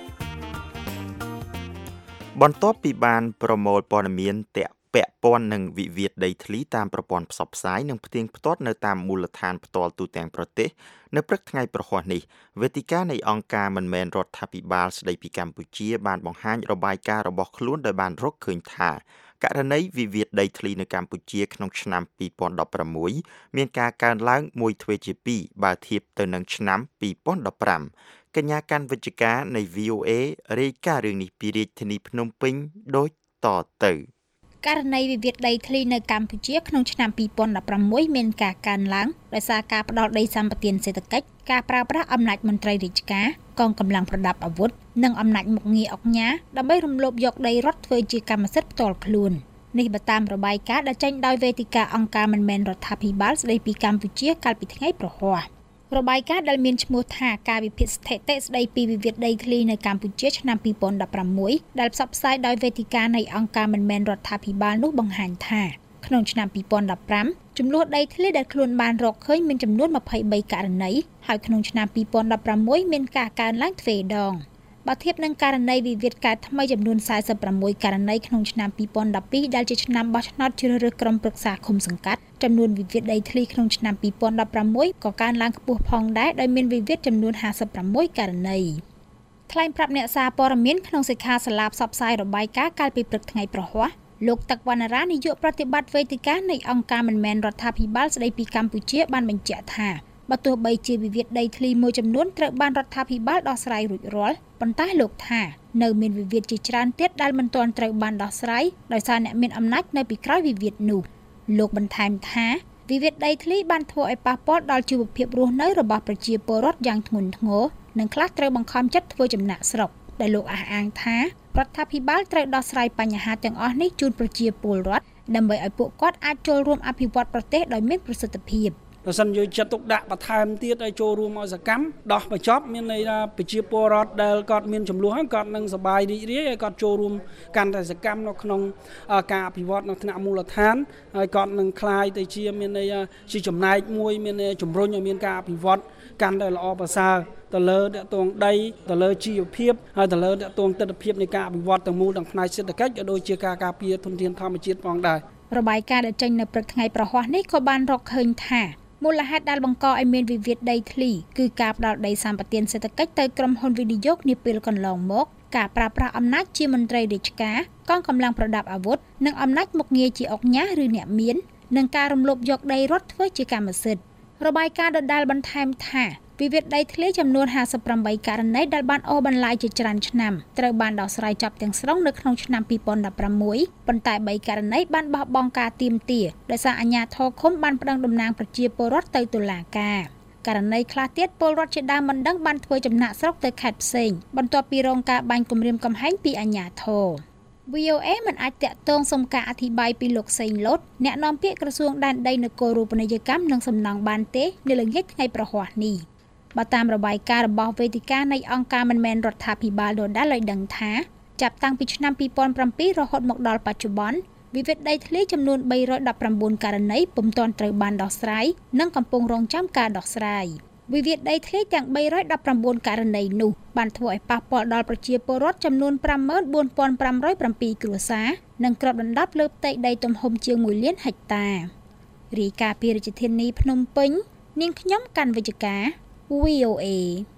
បន្ទាប់ពីបានប្រមូលព័ត៌មានតាក់ពាក់ព័ន្ធនឹងវិវាទដីធ្លីតាមប្រព័ន្ធផ្សព្វផ្សាយនិងផ្ទៀងផ្ទាត់នៅតាមមូលដ្ឋានផ្ទាល់ទូទាំងប្រទេសនៅព្រឹកថ្ងៃប្រហ័សនេះវេទិកានៃអង្គការមិនមែនរដ្ឋាភិបាលស្ដីពីកម្ពុជាបានបង្ហាញរបាយការណ៍របស់ខ្លួនដោយបានរកឃើញថាករណីវិវាទដីធ្លីនៅកម្ពុជាក្នុងឆ្នាំពីរពាន់ដប់ប្រាំមួយមានការកើនឡើងមួយទ្វេជាពីរបើធៀបទៅនឹងឆ្នាំពីរពាន់ដប់ប្រាំកញ្ញាកាន់វិជ្ជការនៃ V O A រាយការណ៍រឿងនេះពីរាជធានីភ្នំពេញដូចតទៅករណីវិវាទដីធ្លីនៅកម្ពុជាក្នុងឆ្នាំពីរពាន់ដប់ប្រាំមួយមានការកើនឡើងដោយសារការផ្តល់ដីសម្បត្តិសេដ្ឋកិច្ចការប្រើប្រាស់អំណាចមន្ត្រីរាជការកងកម្លាំងប្រដាប់អាវុធនិងអំណាចមុខងារអង្គការដើម្បីរំលោភយកដីរដ្ឋធ្វើជាកម្មសិទ្ធិផ្ទាល់ខ្លួននេះបើតាមរបាយការណ៍ដែលចេញដោយវេទិកាអង្គការមិនមែនរដ្ឋាភិបាលស្ដីពីកម្ពុជាកាលពីថ្ងៃប្រហ័សរបាយការណ៍ដែលមានឈ្មោះថាការវិភាគស្ថិតិស្ដីពីវិវាទដីធ្លីនៅកម្ពុជាឆ្នាំពីរពាន់ដប់ប្រាំមួយដែលផ្សព្វផ្សាយដោយវេទិកានៃអង្គការមិនមែនរដ្ឋាភិបាលនោះបង្ហាញថាក្នុងឆ្នាំពីរពាន់ដប់ប្រាំចំនួនដីធ្លីដែលខ្លួនបានរកឃើញមានចំនួនម្ភៃបីករណីហើយក្នុងឆ្នាំពីរពាន់ដប់ប្រាំមួយមានការកើនឡើងទ្វេដងបើធៀបនឹងករណីវិវាទកើតថ្មីចំនួនសែសិបប្រាំមួយករណីក្នុងឆ្នាំពីរពាន់ដប់ពីរដែលជាឆ្នាំបោះឆ្នោតជ្រើសរើសក្រុមប្រឹក្សាឃុំសង្កាត់ចំនួនវិវាទដីធ្លីក្នុងឆ្នាំពីរពាន់ដប់ប្រាំមួយក៏កើនឡើងខ្ពស់ផងដែរដោយមានវិវាទចំនួនហាសិបប្រាំមួយករណីថ្លែងប្រាប់អ្នកសារព័ត៌មានក្នុងសិក្ខាសាលាផ្សព្វផ្សាយរបាយការណ៍កាលពីព្រឹកថ្ងៃប្រហ័សលោកទឹកវណ្ណរានាយកប្រតិបត្តិវេទិកានៃអង្គការមិនមែនរដ្ឋាភិបាលស្ដីពីកម្ពុជាបានបញ្ជាក់ថាបើទោះបីជាវិវាទដីធ្លីមួយចំនួនត្រូវបានរដ្ឋាភិបាលដោះស្រាយរួចរាល់ប៉ុន្តែលោកថានៅមានវិវាទជាច្រើនទៀតដែលមិនទាន់ត្រូវបានដោះស្រាយដោយសារអ្នកមានអំណាចនៅពីក្រោយវិវាទនោះលោកបន្ថែមថាវិវាទដីធ្លីបានធ្វើឲ្យប៉ះពាល់ដល់ជីវភាពរស់នៅរបស់ប្រជាពលរដ្ឋយ៉ាងធ្ងន់ធ្ងរនិងខ្លះត្រូវបង្ខំចិត្តធ្វើចំណាកស្រុកដែលលោកអះអាងថារដ្ឋាភិបាលត្រូវដោះស្រាយបញ្ហាទាំងអស់នេះជូនប្រជាពលរដ្ឋដើម្បីឲ្យពួកគាត់អាចចូលរួមអភិវឌ្ឍប្រទេសដោយមានប្រសិទ្ធភាពបើសិនយើងចិត្តទុកដាក់បន្ថែមទៀតឲ្យចូលរួមឲ្យសកម្មដោះបញ្ចប់មានន័យថាប្រជាពលរដ្ឋដែលគាត់មានចំនួនហើយគាត់នឹងសប្បាយរីករាយហើយគាត់ចូលរួមកាន់តែសកម្មនៅក្នុងការអភិវឌ្ឍនៅថ្នាក់មូលដ្ឋានហើយគាត់នឹងคลายទៅជាមានន័យជាចំណែកមួយមានន័យជំរុញឲ្យមានការអភិវឌ្ឍកាន់តែល្អប្រសើរទៅលើតកតងដីទៅលើជីវភាពហើយទៅលើតកតងទិដ្ឋភាពនៃការអភិវឌ្ឍទាំងមូលទាំងផ្នែកសេដ្ឋកិច្ចក៏ដូចជាការការពារធនធានធម្មជាតិផងដែររបាយការណ៍ដែលចេញនៅព្រឹកថ្ងៃប្រហ័សនេះក៏បានរកឃើញថាមូលហេតុដែលបង្កឲ្យមានវិវាទដីធ្លីគឺការផ្ដាល់ដីសម្បត្តិសេដ្ឋកិច្ចទៅក្រុមហ៊ុនវិនិយោគនាពេលកន្លងមកការប្រើប្រាស់អំណាចជាមន្ត្រីរាជការកងកម្លាំងប្រដាប់អាវុធនិងអំណាចមុខងារជាអង្គការឬអ្នកមាននិងការរំលោភយកដីរដ្ឋធ្វើជាកម្មសិទ្ធិរបាយការណ៍ដដែលបន្ថែមថាវិវាទដីធ្លីចំនួនហាសិបប្រាំបីករណីដែលបានអូសបន្លាយជាច្រើនឆ្នាំត្រូវបានដោះស្រាយចប់ទាំងស្រុងនៅក្នុងឆ្នាំពីរពាន់ដប់ប្រាំមួយប៉ុន្តែបីករណីបានបោះបង់ការទាមទារដោយសារអាជ្ញាធរឃុំបានប្តឹងតំណាងប្រជាពលរដ្ឋទៅតុលាការករណីខ្លះទៀតពលរដ្ឋជាដើមមិនដឹងបានធ្វើចំណាកស្រុកទៅខេត្តផ្សេងបន្ទាប់ពីរងការបាញ់គំរាមកំហែងពីអាជ្ញាធរ V O A មិនអាចតាក់ទងសុំការអធិប្បាយពីលោកសេងលូតអ្នកនាំពាក្យក្រសួងដែនដីនគររូបនីយកម្មនិងសំណង់បានទេនៅល្ងាចថ្ងៃប្រហ័សនេះបើតាមរបាយការណ៍របស់វេទិកានៃអង្គការមិនមែនរដ្ឋាភិបាលដដែលឲ្យដឹងថាចាប់តាំងពីឆ្នាំពីរពាន់ប្រាំពីររហូតមកដល់បច្ចុប្បន្នវិវាទដីធ្លីចំនួនបីរយដប់ប្រាំបួនករណីពុំទាន់ត្រូវបានដោះស្រាយនិងកំពុងរងចាំការដោះស្រាយវិវាទដីធ្លីទាំងបីរយដប់ប្រាំបួនករណីនោះបានធ្វើឲ្យប៉ះពាល់ដល់ប្រជាពលរដ្ឋចំនួនប្រាំម៉ឺនបួនពាន់ប្រាំរយប្រាំពីរគ្រួសារនិងគ្របដណ្ដប់លើផ្ទៃដីទំហំជាងមួយលានហិកតារាយការណ៍ពីរាជធានីភ្នំពេញនាងខ្ញុំកាន់វិជ្ជការ V O A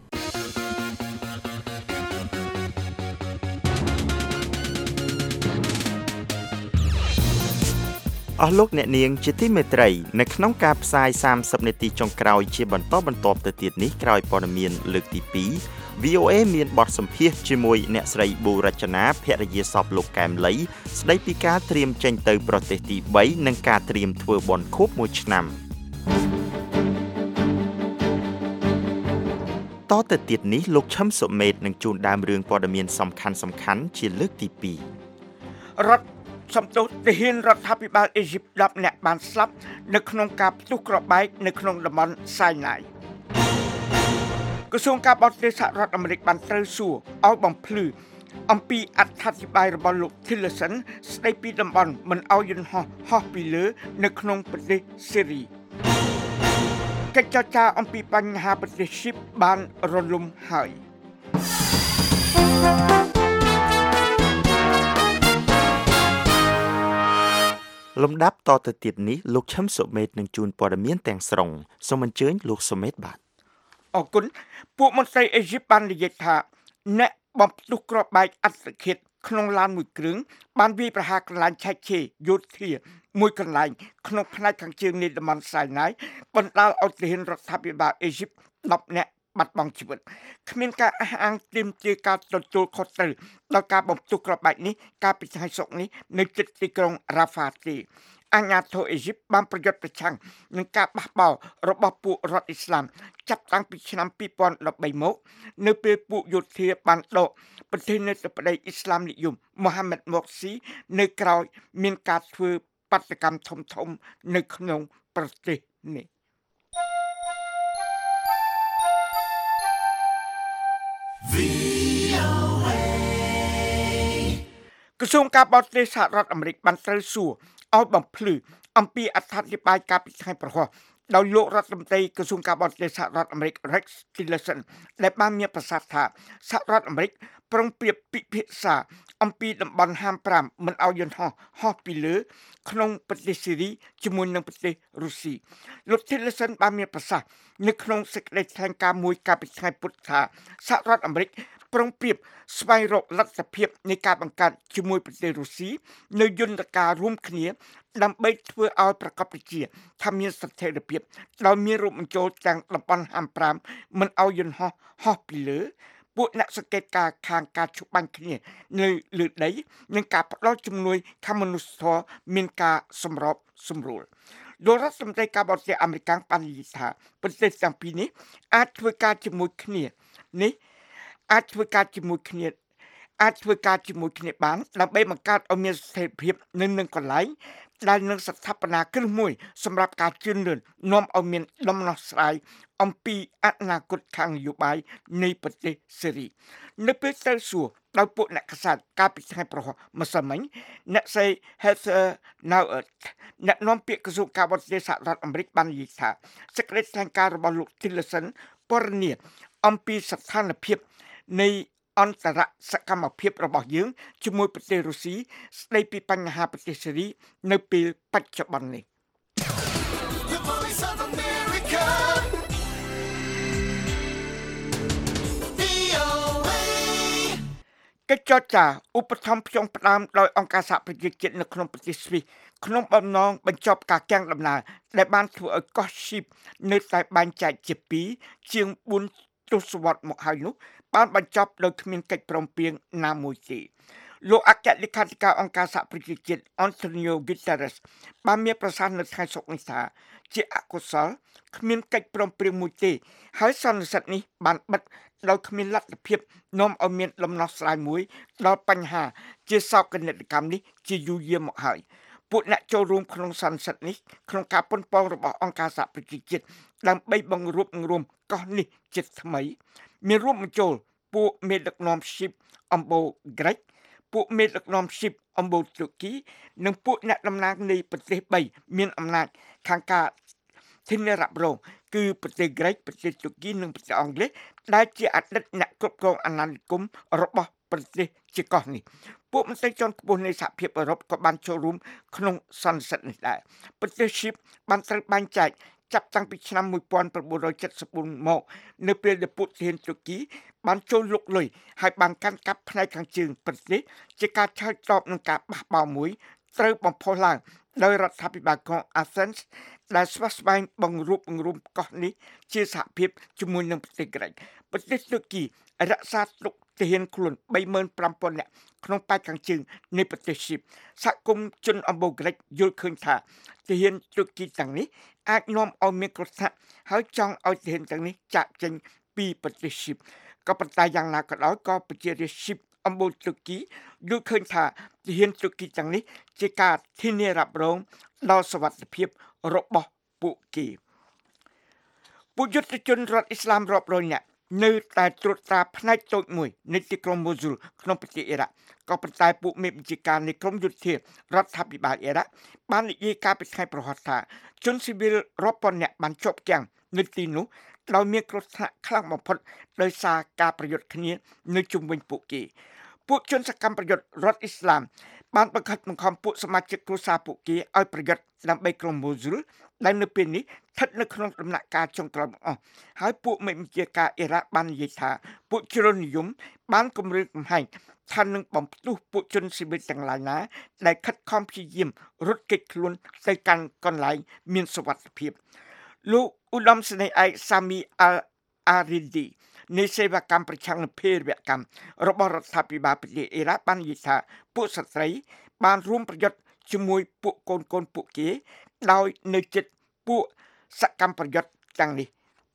អស់លោកអ្នកនាងជាទីមេត្រីនៅក្នុងការផ្សាយសាមសិបនាទីចុងក្រោយជាបន្តបន្ទាប់ទៅទៀតនេះក្រោយព័ត៌មានលើកទីពីរវី អូ เอ មានបទសម្ភាសន៍ជាមួយអ្នកស្រីប៊ូរចនាភរិយាសពលោកកែមលីស្ដីពីការត្រៀមចេញទៅប្រទេសទីបីនិងការត្រៀមធ្វើបុណ្យខួបមួយឆ្នាំតទៅទៀតនេះលោកឈឹមសុមេតនឹងជួនដើមរឿងព័ត៌មានសំខាន់សំខាន់ជាលើកទីពីររដ្ឋសំទោសទាហានរដ្ឋាភិបាលអេស៊ីបដប់អ្នកបានស្លាប់នៅក្នុងការផ្ទុះគ្រាប់បែកនៅក្នុងតំបន់សាយណៃក្រសួងការបរទេសសហរដ្ឋអាមេរិកបានត្រូវសួរឲ្យបំភ្លឺអំពីអត្ថាធិប្បាយរបស់លោក Tillerson ស្ដីពីតំបន់មិនឲ្យយន្តហោះហោះពីលើនៅក្នុងប្រទេសសេរីកិច្ចចរចាអំពីបញ្ហាប្រទេសស៊ីបបានរលំហើយលំដាប់តទៅទៀតនេះលោកឈឹមសុមេតនឹងជួនព័ត៌មានទាំងស្រុងសូមអញ្ជើញលោកសុមេតបាទអរគុណពួកមន្ត្រីអេស៊ីបបាននិយាយថាអ្នកបំផ្ទុះគ្រាប់បែកអត្តឃាតក្នុងឡានមួយគ្រឿងបានវាយប្រហារកន្លែងឆែកឆេរយោធាមួយកន្លែងក្នុងផ្នែកខាងជើងនៃតំបន់សាយណៃបណ្ដាលឲ្យទាហានរដ្ឋាភិបាលអេស៊ីបដប់នាក់បាត់បង់ជីវិតគ្មានការអះអាងទាមទារការទទួលខុសត្រូវដល់ការបំផ្ទុះគ្រាប់បែកនេះកាលពីថ្ងៃសុក្រនេះនៅជិតទីក្រុងរ៉ាហ្វាទេអាញាធរអេស៊ីបបានប្រយុទ្ធប្រឆាំងនឹងការបះបោររបស់ពួករដ្ឋអ៊ីស្លាមចាប់តាំងពីឆ្នាំពីរពាន់ដប់បីមកនៅពេលពួកយោធាបានដកប្រធានាធិបតីអ៊ីស្លាមនិយមមូហាម៉ាត់ម៉ូស៊ីនៅក្រោយមានការធ្វើបាតកម្មធំធំនៅក្នុងប្រទេសនេះក្រសួងការបរទេសសហរដ្ឋអាមេរិកបានត្រូវសួរឲ្យបំភ្លឺអំពីអត្ថាធិប្បាយការពីថ្ងៃប្រហោះដោយលោករដ្ឋមន្ត្រីក្រសួងការបរទេសសហរដ្ឋអាមេរិក Rex Tillerson ដែលបានមានប្រសាសន៍ថាសហរដ្ឋអាមេរិកប្រុងប្រៀបពិភាក្សាអំពីតំបន់ហាមប្រាមមិនឲ្យយន្តហោះហោះពីលើក្នុងប្រទេសសេរីជាមួយនឹងប្រទេសរុស្ស៊ីលោក Tillerson បានមានប្រសាសន៍នៅក្នុងសេចក្តីថ្លែងការណ៍មួយកាលពីថ្ងៃពុធថាសហរដ្ឋអាមេរិកប្រុងប្រៀបស្វែងរកលទ្ធភាពនៃការបង្កើតជាមួយប្រទេសរុស្ស៊ីនៅយន្តការរួមគ្នាដើម្បីធ្វើឲ្យប្រកបជាថាមានស្ថិរភាពដោយមានរួមបញ្ចូលទាំងតំបន់ហាមប្រាមមិនឲ្យយន្តហោះហោះពីលើពួកអ្នកសង្កេតការណ៍ខាងការជបាញ់គ្នានៅលើដីនិងការផ្ដល់ជំនួយខាងមនុស្សធម៌មានការសម្របសម្រួលលោករដ្ឋមន្ត្រីការបរទេសអាមេរិកបាននិយាយថាប្រទេសទាំងពីរនេះអាចធ្វើការជាមួយគ្នានេះអាចធ្វើការជាមួយគ្នាអាចធ្វើការជាមួយគ្នាបានដើម្បីបង្កើតឲ្យមានស្ថិរភាពនៅនឹងកន្លែងដែលនឹងស្ថាបនាគ្រឹះមួយសម្រាប់ការជឿនលឿននាំឲ្យមានដំណោះស្រាយអំពីអនាគតខាងនយោបាយនៃប្រទេសសេរីនៅពេលត្រូវសួរដោយពួកអ្នកកាសែតកាលពីថ្ងៃប្រហោះម្សិលមិញអ្នកស្រី Heather Nauert អ្នកនាំពាក្យក្រសួងការបរទេសសហរដ្ឋអាមេរិកបាននិយាយថាសេចក្តីថ្លែងការណ៍របស់លោក Tillerson ពណ៌នាអំពីស្ថានភាពនៃអន្តរសកម្មភាពរបស់យើងជាមួយប្រទេសរុស្ស៊ីស្ដីពីបញ្ហាប្រទេសសេរីនៅពេលបច្ចុប្បន្ននេះកិច្ចចរចាឧបត្ថម្ភផ្ចង់ផ្ដើមដោយអង្គការសហប្រជាជាតិនៅក្នុងប្រទេសស្វីសក្នុងបំណងបញ្ចប់ការកាំងដំណើរដែលបានធ្វើឲ្យកោះស៊ីបនៅតែបែងចែកជាពីរជាងបួនទសវត្សរ៍មកហើយនោះបានបញ្ចប់ដោយគ្មានកិច្ចព្រមព្រៀងណាមួយទេលោកអគ្គលេខាធិការអង្គការសហប្រជាជាតិ Antonio Guterres បានមានប្រសាសន៍នៅថ្ងៃសុក្រនេះថាជាអកុសលគ្មានកិច្ចព្រមព្រៀងមួយទេហើយសន្និសីទនេះបានបិទដោយគ្មានលទ្ធភាពនាំឲ្យមានដំណោះស្រាយមួយដល់បញ្ហាជាសោកនាដកម្មនេះជាយូរយារមកហើយពួកអ្នកចូលរួមក្នុងសន្និសីទនេះក្នុងការប៉ុនប៉ងរបស់អង្គការសហប្រជាជាតិដើម្បីបង្រួបបង្រួមកោះនេះជាថ្មីមានរួមបញ្ចូលពួកមេដឹកនាំស៊ីបអំបូរក្រិចពួកមេដឹកនាំស៊ីបអំបូរទូគីនិងពួកអ្នកតំណាងនៃប្រទេសបីមានអំណាចខាងការធានារ៉ាប់រងគឺប្រទេសក្រិចប្រទេសទូគីនិងប្រទេសអង់គ្លេសដែលជាអតីតអ្នកគ្រប់គ្រងអាណានិគមរបស់ប្រទេសជាកោះនេះពួកមន្ត្រីជាន់ខ្ពស់នៃសហភាពអឺរ៉ុបក៏បានចូលរួមក្នុងសន្និសីទនេះដែរប្រទេសស៊ីបបានត្រូវបែងចែកចាប់តាំងពីឆ្នាំmột nghìn chín trăm bảy mươi tưមកនៅពេលដែលពួកទាហានទូគីបានចូលលុកលុយហើយបានកាន់កាប់ផ្នែកខាងជើងប្រទេសជាការឆ្លើយតបនឹងការបះបោរមួយត្រូវបំផុសឡើងដោយរដ្ឋាភិបាលក្រុង Athens ដែលស្វាស្វែងបង្រួបបង្រួមកោះនេះជាសហភាពជាមួយនឹងប្រទេសក្រិកប្រទេសទូគីរក្សាទុកទាហានខ្លួន បីម៉ឺនប្រាំពាន់ នាក់ក្នុងប៉ែកខាងជើងនៃប្រទេសស៊ីបសហគមន៍ជនអម្បូក្រិកយល់ឃើញថាទាហានទូគីទាំងនេះអាចនាំឲ្យមានគ្រោះថ្នាក់ហើយចង់ឲ្យទាហានទាំងនេះចាកចេញពីប្រទេសស៊ីបក៏ប៉ុន្តែយ៉ាងណាក៏ដោយក៏ប្រជារាស្ត្រស៊ីបអម្បូទូគីយល់ឃើញថាទាហានទូគីទាំងនេះជាការធានារ៉ាប់រងដល់សុវត្ថិភាពរបស់ពួកគេពួកយុទ្ធជនរដ្ឋអ៊ីស្លាមរាប់រយនាក់នៅតែត្រួតត្រាផ្នែកតូចមួយនៃទីក្រុងម៉ូស៊ូលក្នុងប្រទេសអ៊ីរ៉ាក់ក៏ប៉ុន្តែពួកមេបញ្ជាការនៃក្រមយុទ្ធរដ្ឋាភិបាលអ៊ីរ៉ាក់បាននិយាយការពីថ្ងៃប្រហ័សថាជនស៊ីវិលរាប់ពាន់នាក់បានជាប់គាំងនៅទីនោះដោយមានគ្រោះថ្នាក់ខ្លាំងបំផុតដោយសារការប្រយុទ្ធគ្នានៅជុំវិញពួកគេពួកជនសកម្មប្រយុទ្ធរដ្ឋអ៊ីស្លាមបានបង្ខិតបង្ខំពួកសមាជិកគ្រួសារពួកគេឲ្យប្រយុទ្ធដើម្បីក្រុងម៉ូស៊ូលដែលនៅពេលនេះស្ថិតនៅក្នុងដំណាក់កាលចុងក្រោយបង្អស់ហើយពួកមេបញ្ជាការអ៊ីរ៉ាក់បាននិយាយថាពួកជ្រុលនិយមបានគម្រាមកំហែងថានឹងបំផ្ទុះពួកជនស៊ីវិលទាំងឡាយណាដែលខិតខំព្យាយាមរត់គេចខ្លួនទៅកាន់កន្លែងមានសុវត្ថិភាពលោកឧត្តមសេនីយ៍ឯកសាមីអាល់អារីឌីនៃសេវាកម្មប្រឆាំងនឹងភេរវកម្មរបស់រដ្ឋាភិបាលប្រទេសអ៊ីរ៉ាក់បាននិយាយថាពួកស្ត្រីបានរួមប្រយុទ្ធជាមួយពួកកូនកូនពួកគេដោយនៅជិតពួកសកម្មប្រយុទ្ធទាំងនេះ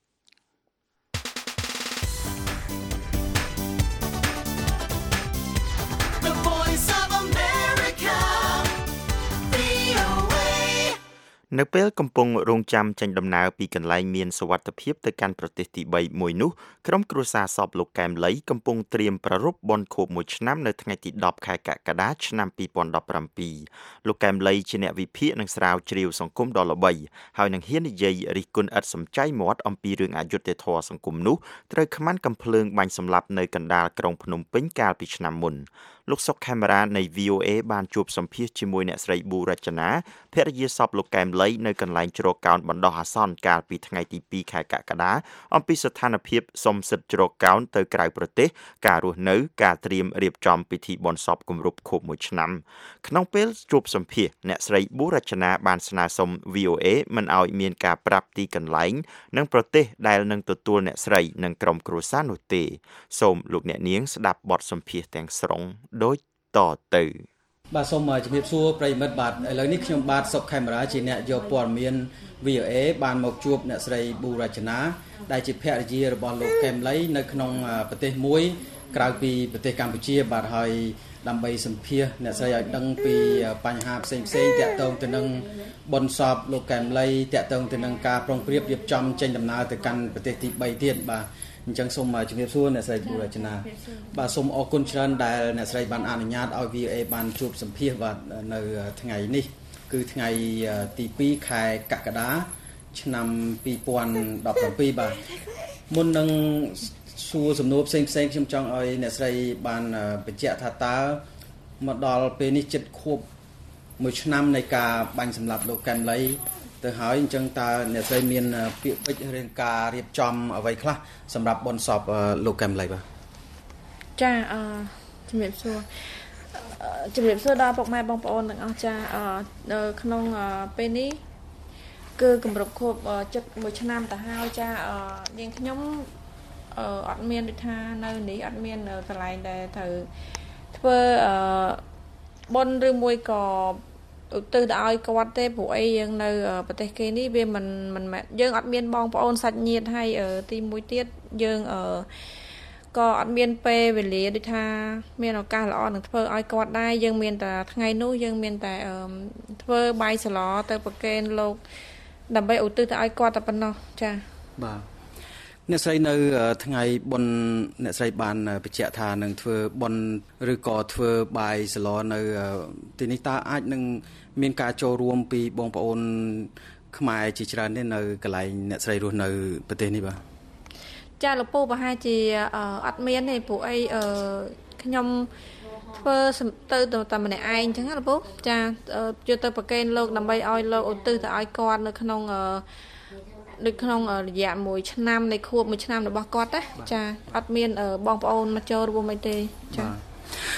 នៅពេលកំពុងរងចាំចេញដំណើរពីកន្លែងមានសុវត្ថិភាពទៅកាន់ប្រទេសទីបីមួយនោះក្រុមគ្រួសារសពលោកកែមលីកំពុងត្រៀមប្រារព្ធបុណ្យខួបមួយឆ្នាំនៅថ្ងៃទីដប់ខែកក្កដាឆ្នាំពីរពាន់ដប់ប្រាំពីរលោកកែមលីជាអ្នកវិភាគនិងស្រាវជ្រាវសង្គមដ៏ល្បីហើយនឹងហ៊ាននិយាយរិះគន់ឥតសំចៃមាត់អំពីរឿងអយុត្តិធម៌សង្គមនោះត្រូវខ្មាន់កំភ្លើងបាញ់សម្លាប់នៅកណ្ដាលក្រុងភ្នំពេញកាលពីឆ្នាំមុនលោកសុកខេមរ៉ានៃ វី អូ អេ បានជួបសម្ភាសជាមួយអ្នកស្រីប៊ូរចនាភរិយាសពលោកកែមលីនៅកន្លែងជ្រកកោនបណ្ដោះអាសន្នកាលពីថ្ងៃទីពីរខែកក្កដាអំពីស្ថានភាពសុំសិទ្ធិជ្រកកោនទៅក្រៅប្រទេសការរស់នៅការត្រៀមរៀបចំពិធីបុណ្យសពគម្រប់ខួបមួយឆ្នាំក្នុងពេលជួបសម្ភាសអ្នកស្រីប៊ូរចនាបានស្នើសុំ វី អូ អេ មិនឲ្យមានការប្រាប់ទីកន្លែងនិងប្រទេសដែលនឹងទទួលអ្នកស្រីនិងក្រុមគ្រួសារនោះទេសូមលោកអ្នកនាងស្ដាប់បទសម្ភាសទាំងស្រុងដូចតទៅបាទសូមជំរាបសួរប្រិយមិត្តបាទឥឡូវនេះខ្ញុំបាទសុកខេមរ៉ាជាអ្នកយកព័ត៌មាន វី អូ អេ បានមកជួបអ្នកស្រីប៊ូរចនាដែលជាភរិយារបស់លោកកែមលីនៅក្នុងប្រទេសមួយក្រៅពីប្រទេសកម្ពុជាបាទហើយដើម្បីសម្ភាសអ្នកស្រីឲ្យដឹងពីបញ្ហាផ្សេងផ្សេងតាក់ទងទៅនឹងបុណ្យសពលោកកែមលីតាក់ទងទៅនឹងការប្រុងប្រៀបរៀបចំចេញដំណើរទៅកាន់ប្រទេសទីបីទៀតបាទអញ្ចឹងសូមជំរាបសួរអ្នកស្រីប៊ូរចនាបាទសូមអរគុណច្រើនដែលអ្នកស្រីបានអនុញ្ញាតឲ្យ វី អូ អេ បានជួបសម្ភាសបាទនៅថ្ងៃនេះគឺថ្ងៃទីពីរខែកក្កដាឆ្នាំពីរពាន់ដប់ប្រាំពីរបាទមុននឹងសួរសំណួរផ្សេងផ្សេងខ្ញុំចង់ឲ្យអ្នកស្រីបានបញ្ជាក់ថាតើមកដល់ពេលនេះជិតខួបមួយឆ្នាំនៃការបាញ់សម្លាប់លោកកែមលីទៅហើយអញ្ចឹងតើអ្នកស្រីមានពាក្យពេចន៍រឿងការរៀបចំអ្វីខ្លះសម្រាប់បុណ្យសពលោកកែមលីបាទចាអឺជំរាបសួរជំរាបសួរដល់ពុកម៉ែបងប្អូនទាំងអស់ចានៅក្នុងពេលនេះគឺគម្រប់ខួបជិតមួយឆ្នាំទៅហើយចានាងខ្ញុំអត់មានដូចថានៅនេះអត់មានកន្លែងដែលត្រូវធ្វើបុណ្យឬមួយក៏ឧទ្ទិសឲ្យគាត់ទេព្រោះអីយើងនៅប្រទេសគេនេះវាមិនមិនយើងអត់មានបងប្អូនសាច់ញាតិហើយទីមួយទៀតយើងក៏អត់មានពេលវេលាដូចថាមានឱកាសល្អនឹងធ្វើឲ្យគាត់ដែរយើងមានតែថ្ងៃនោះយើងមានតែធ្វើបាយសឡទៅប្រគេនលោកដើម្បីឧទ្ទិសទៅឲ្យគាត់តែប៉ុណ្ណោះចាបាទអ្នកស្រីនៅថ្ងៃបុណ្យអ្នកស្រីបានបញ្ជាក់ថានឹងធ្វើបុណ្យឬក៏ធ្វើបាយសឡនៅទីនេះតើអាចនឹងមានការចូលរួមពីបងប្អូនខ្មែរជាច្រើនទេនៅកន្លែងអ្នកស្រីរស់នៅប្រទេសនេះបាទចាលោកពូប្រហែលជាអត់មានទេព្រោះអីខ្ញុំធ្វើទៅតែម្នាក់ឯងអញ្ចឹងណាលោកពូចាយកទៅប្រគេនលោកដើម្បីឲ្យលោកឧទ្ទិសទៅឲ្យគាត់នៅក្នុងនៅក្នុងរយៈមួយឆ្នាំនៃខួបមួយឆ្នាំរបស់គាត់ណាចាអត់មានបងប្អូនមកចូលរួមអីទេចា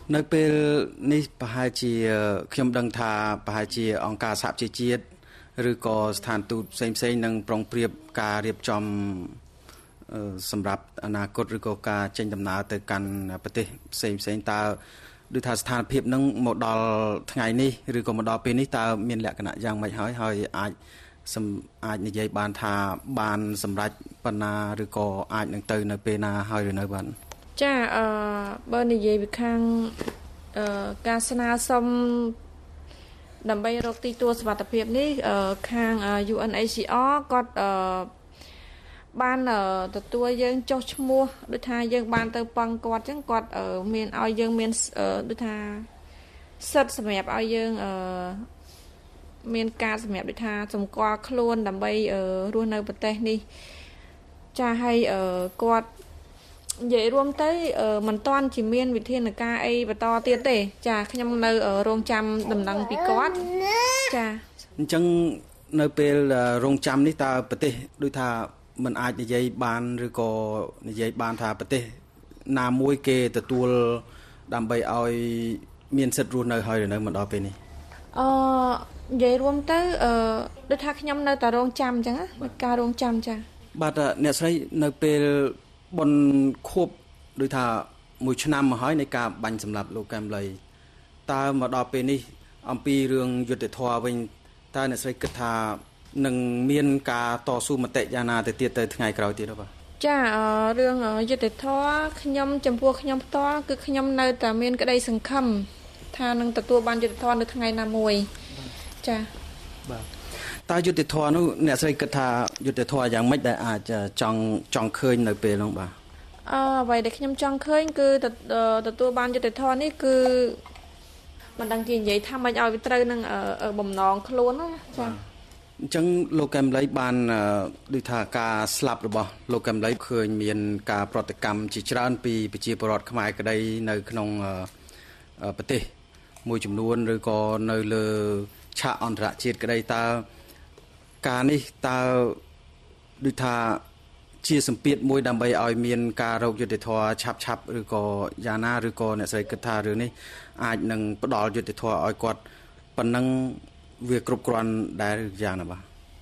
នៅពេលនេះប្រហែលជាខ្ញុំដឹងថាប្រហែលជាអង្គការសហជីវជាតិឬក៏ស្ថានទូតផ្សេងៗនឹងប្រុងប្រៀបការរៀបចំសម្រាប់អនាគតឬក៏ការចេញដំណើរទៅកាន់ប្រទេសផ្សេងផ្សេងតើដូចថាស្ថានភាពនឹងមកដល់ថ្ងៃនេះឬក៏មកដល់ពេលនេះតើមានលក្ខណៈយ៉ាងម៉េចហើយហើយអាចអាចនិយាយបានថាបានសម្រេចប៉ុណ្ណាឬក៏អាចនឹងទៅនៅពេលណាហើយឬនៅបានចាអឺបើនិយាយពីខាងអឺការស្នើសុំដើម្បីរកទីទួលសុវត្ថិភាពនេះខាង U N H C R គាត់អឺបានទទួលយើងចុះឈ្មោះដូចថាយើងបានទៅប៉ង់គាត់អញ្ចឹងគាត់មានឲ្យយើងមានដូចថាសិទ្ធិសម្រាប់ឲ្យយើងអឺមានការសម្រាប់ដូចថាសម្គាល់ខ្លួនដើម្បីរស់នៅប្រទេសនេះចាឲ្យគាត់និយាយរួមទៅមិនតាន់ជាមានវិធានការអីបន្តទៀតទេចាខ្ញុំនៅរងចាំដំណឹងពីគាត់ចាអញ្ចឹងនៅពេលរងចាំនេះតើប្រទេសដូចថាมันអាចនិយាយបានឬក៏និយាយបានថាប្រទេសណាមួយគេទទួលដើម្បីឲ្យមានសិទ្ធិរស់នៅហើយនៅមកដល់ពេលនេះអឺនិយាយរួមទៅអឺដូចថាខ្ញុំនៅតែរងចាំអញ្ចឹងណាការរងចាំចាបាទអ្នកស្រីនៅពេលបុណ្យខួបដូចថាមួយឆ្នាំមកហើយនៃការបាញ់សម្លាប់លោកកែមលីតើមកដល់ពេលនេះអំពីរឿងយុត្តិធម៌វិញតើអ្នកស្រីគិតថានឹងមានការតស៊ូមតិយ៉ាងណាទៅទៀតទៅថ្ងៃក្រោយទៀតបាទចារឿងយុត្តិធម៌ខ្ញុំចំពោះខ្ញុំផ្ទាល់គឺខ្ញុំនៅតែមានក្តីសង្ឃឹមថានឹងទទួលបានយុត្តិធម៌នៅថ្ងៃណាមួយចាបាទតើយុត្តិធម៌នោះអ្នកស្រីគិតថាយុត្តិធម៌យ៉ាងម៉េចដែលអាចចង់ចង់ឃើញនៅពេលនោះបាទអឺអ្វីដែលខ្ញុំចង់ឃើញគឺទទួលបានយុត្តិធម៌នេះគឺមិនដឹងជានិយាយថាមិនឲ្យវាត្រូវនឹងបំណងខ្លួនណាចាអញ្ចឹងលោកកែមលីបានដូចថាការស្លាប់របស់លោកកែមលីឃើញមានការប្រតិកម្មជាច្រើនពីប្រជាពលរដ្ឋខ្មែរក្តីនៅក្នុងប្រទេសមួយចំនួនឬក៏នៅលើឆាកអន្តរជាតិក្តីតើការនេះតើដូចថាជាសម្ពាធមួយដើម្បីឲ្យមានការរកយុត្តិធម៌ឆាប់ឆាប់ឬក៏យ៉ាងណាឬក៏អ្នកស្រីគិតថារឿងនេះអាចនឹងផ្ដល់យុត្តិធម៌ឲ្យគាត់ប៉ុណ្ណឹងវាគ្រប់គ្រាន់ដែរឬយ៉ាងណាបាទ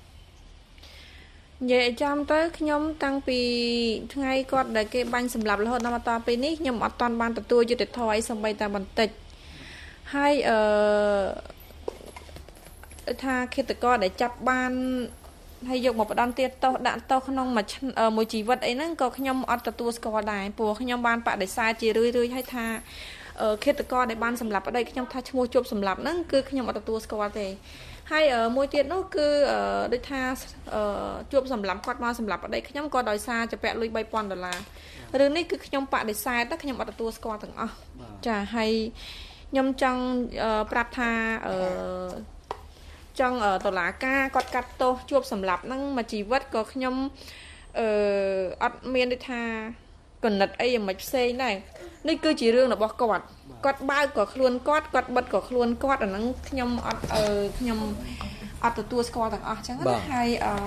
និយាយចាំទៅខ្ញុំតាំងពីថ្ងៃគាត់ដែលគេបាញ់សម្លាប់រហូតដល់មកដល់ពេលនេះខ្ញុំអត់ទាន់បានទទួលយុត្តិធម៌អីសូម្បីតែបន្តិចហើយអឺថាឃាតករដែលចាប់បានហើយយកមកផ្ដន់ទៀតទោសដាក់ទោសក្នុងមួយមួយជីវិតអីហ្នឹងក៏ខ្ញុំអត់ទទួលស្គាល់ដែរព្រោះខ្ញុំបានបដិសេធជារឿយរឿយហើយថាឃាតករដែលបានសម្លាប់ប្តីខ្ញុំថាឈ្មោះជប់សម្លាប់ហ្នឹងគឺខ្ញុំអត់ទទួលស្គាល់ទេហើយមួយទៀតនោះគឺដូចថាជួបសម្លាប់គាត់មកសម្លាប់ប្តីខ្ញុំក៏ដោយសារជាពាក់លុយបីពាន់ដុល្លាររឿងនេះគឺខ្ញុំបដិសេធតែខ្ញុំអត់ទទួលស្គាល់ទាំងអស់ចាហើយខ្ញុំចង់ប្រាប់ថាអឺចង់តឡាការគាត់កាត់ទោសជួបសម្លាប់ហ្នឹងមួយជីវិតក៏ខ្ញុំអឺអត់មានដូចថាកណិតអីយ៉ាងម៉េចផ្សេងដែរនេះគឺជារឿងរបស់គាត់គាត់បើកក៏ខ្លួនគាត់គាត់បិទក៏ខ្លួនគាត់អាហ្នឹងខ្ញុំអត់អឺខ្ញុំអត់ទទួលស្គាល់ទាំងអស់ចឹងណាហើយអឺ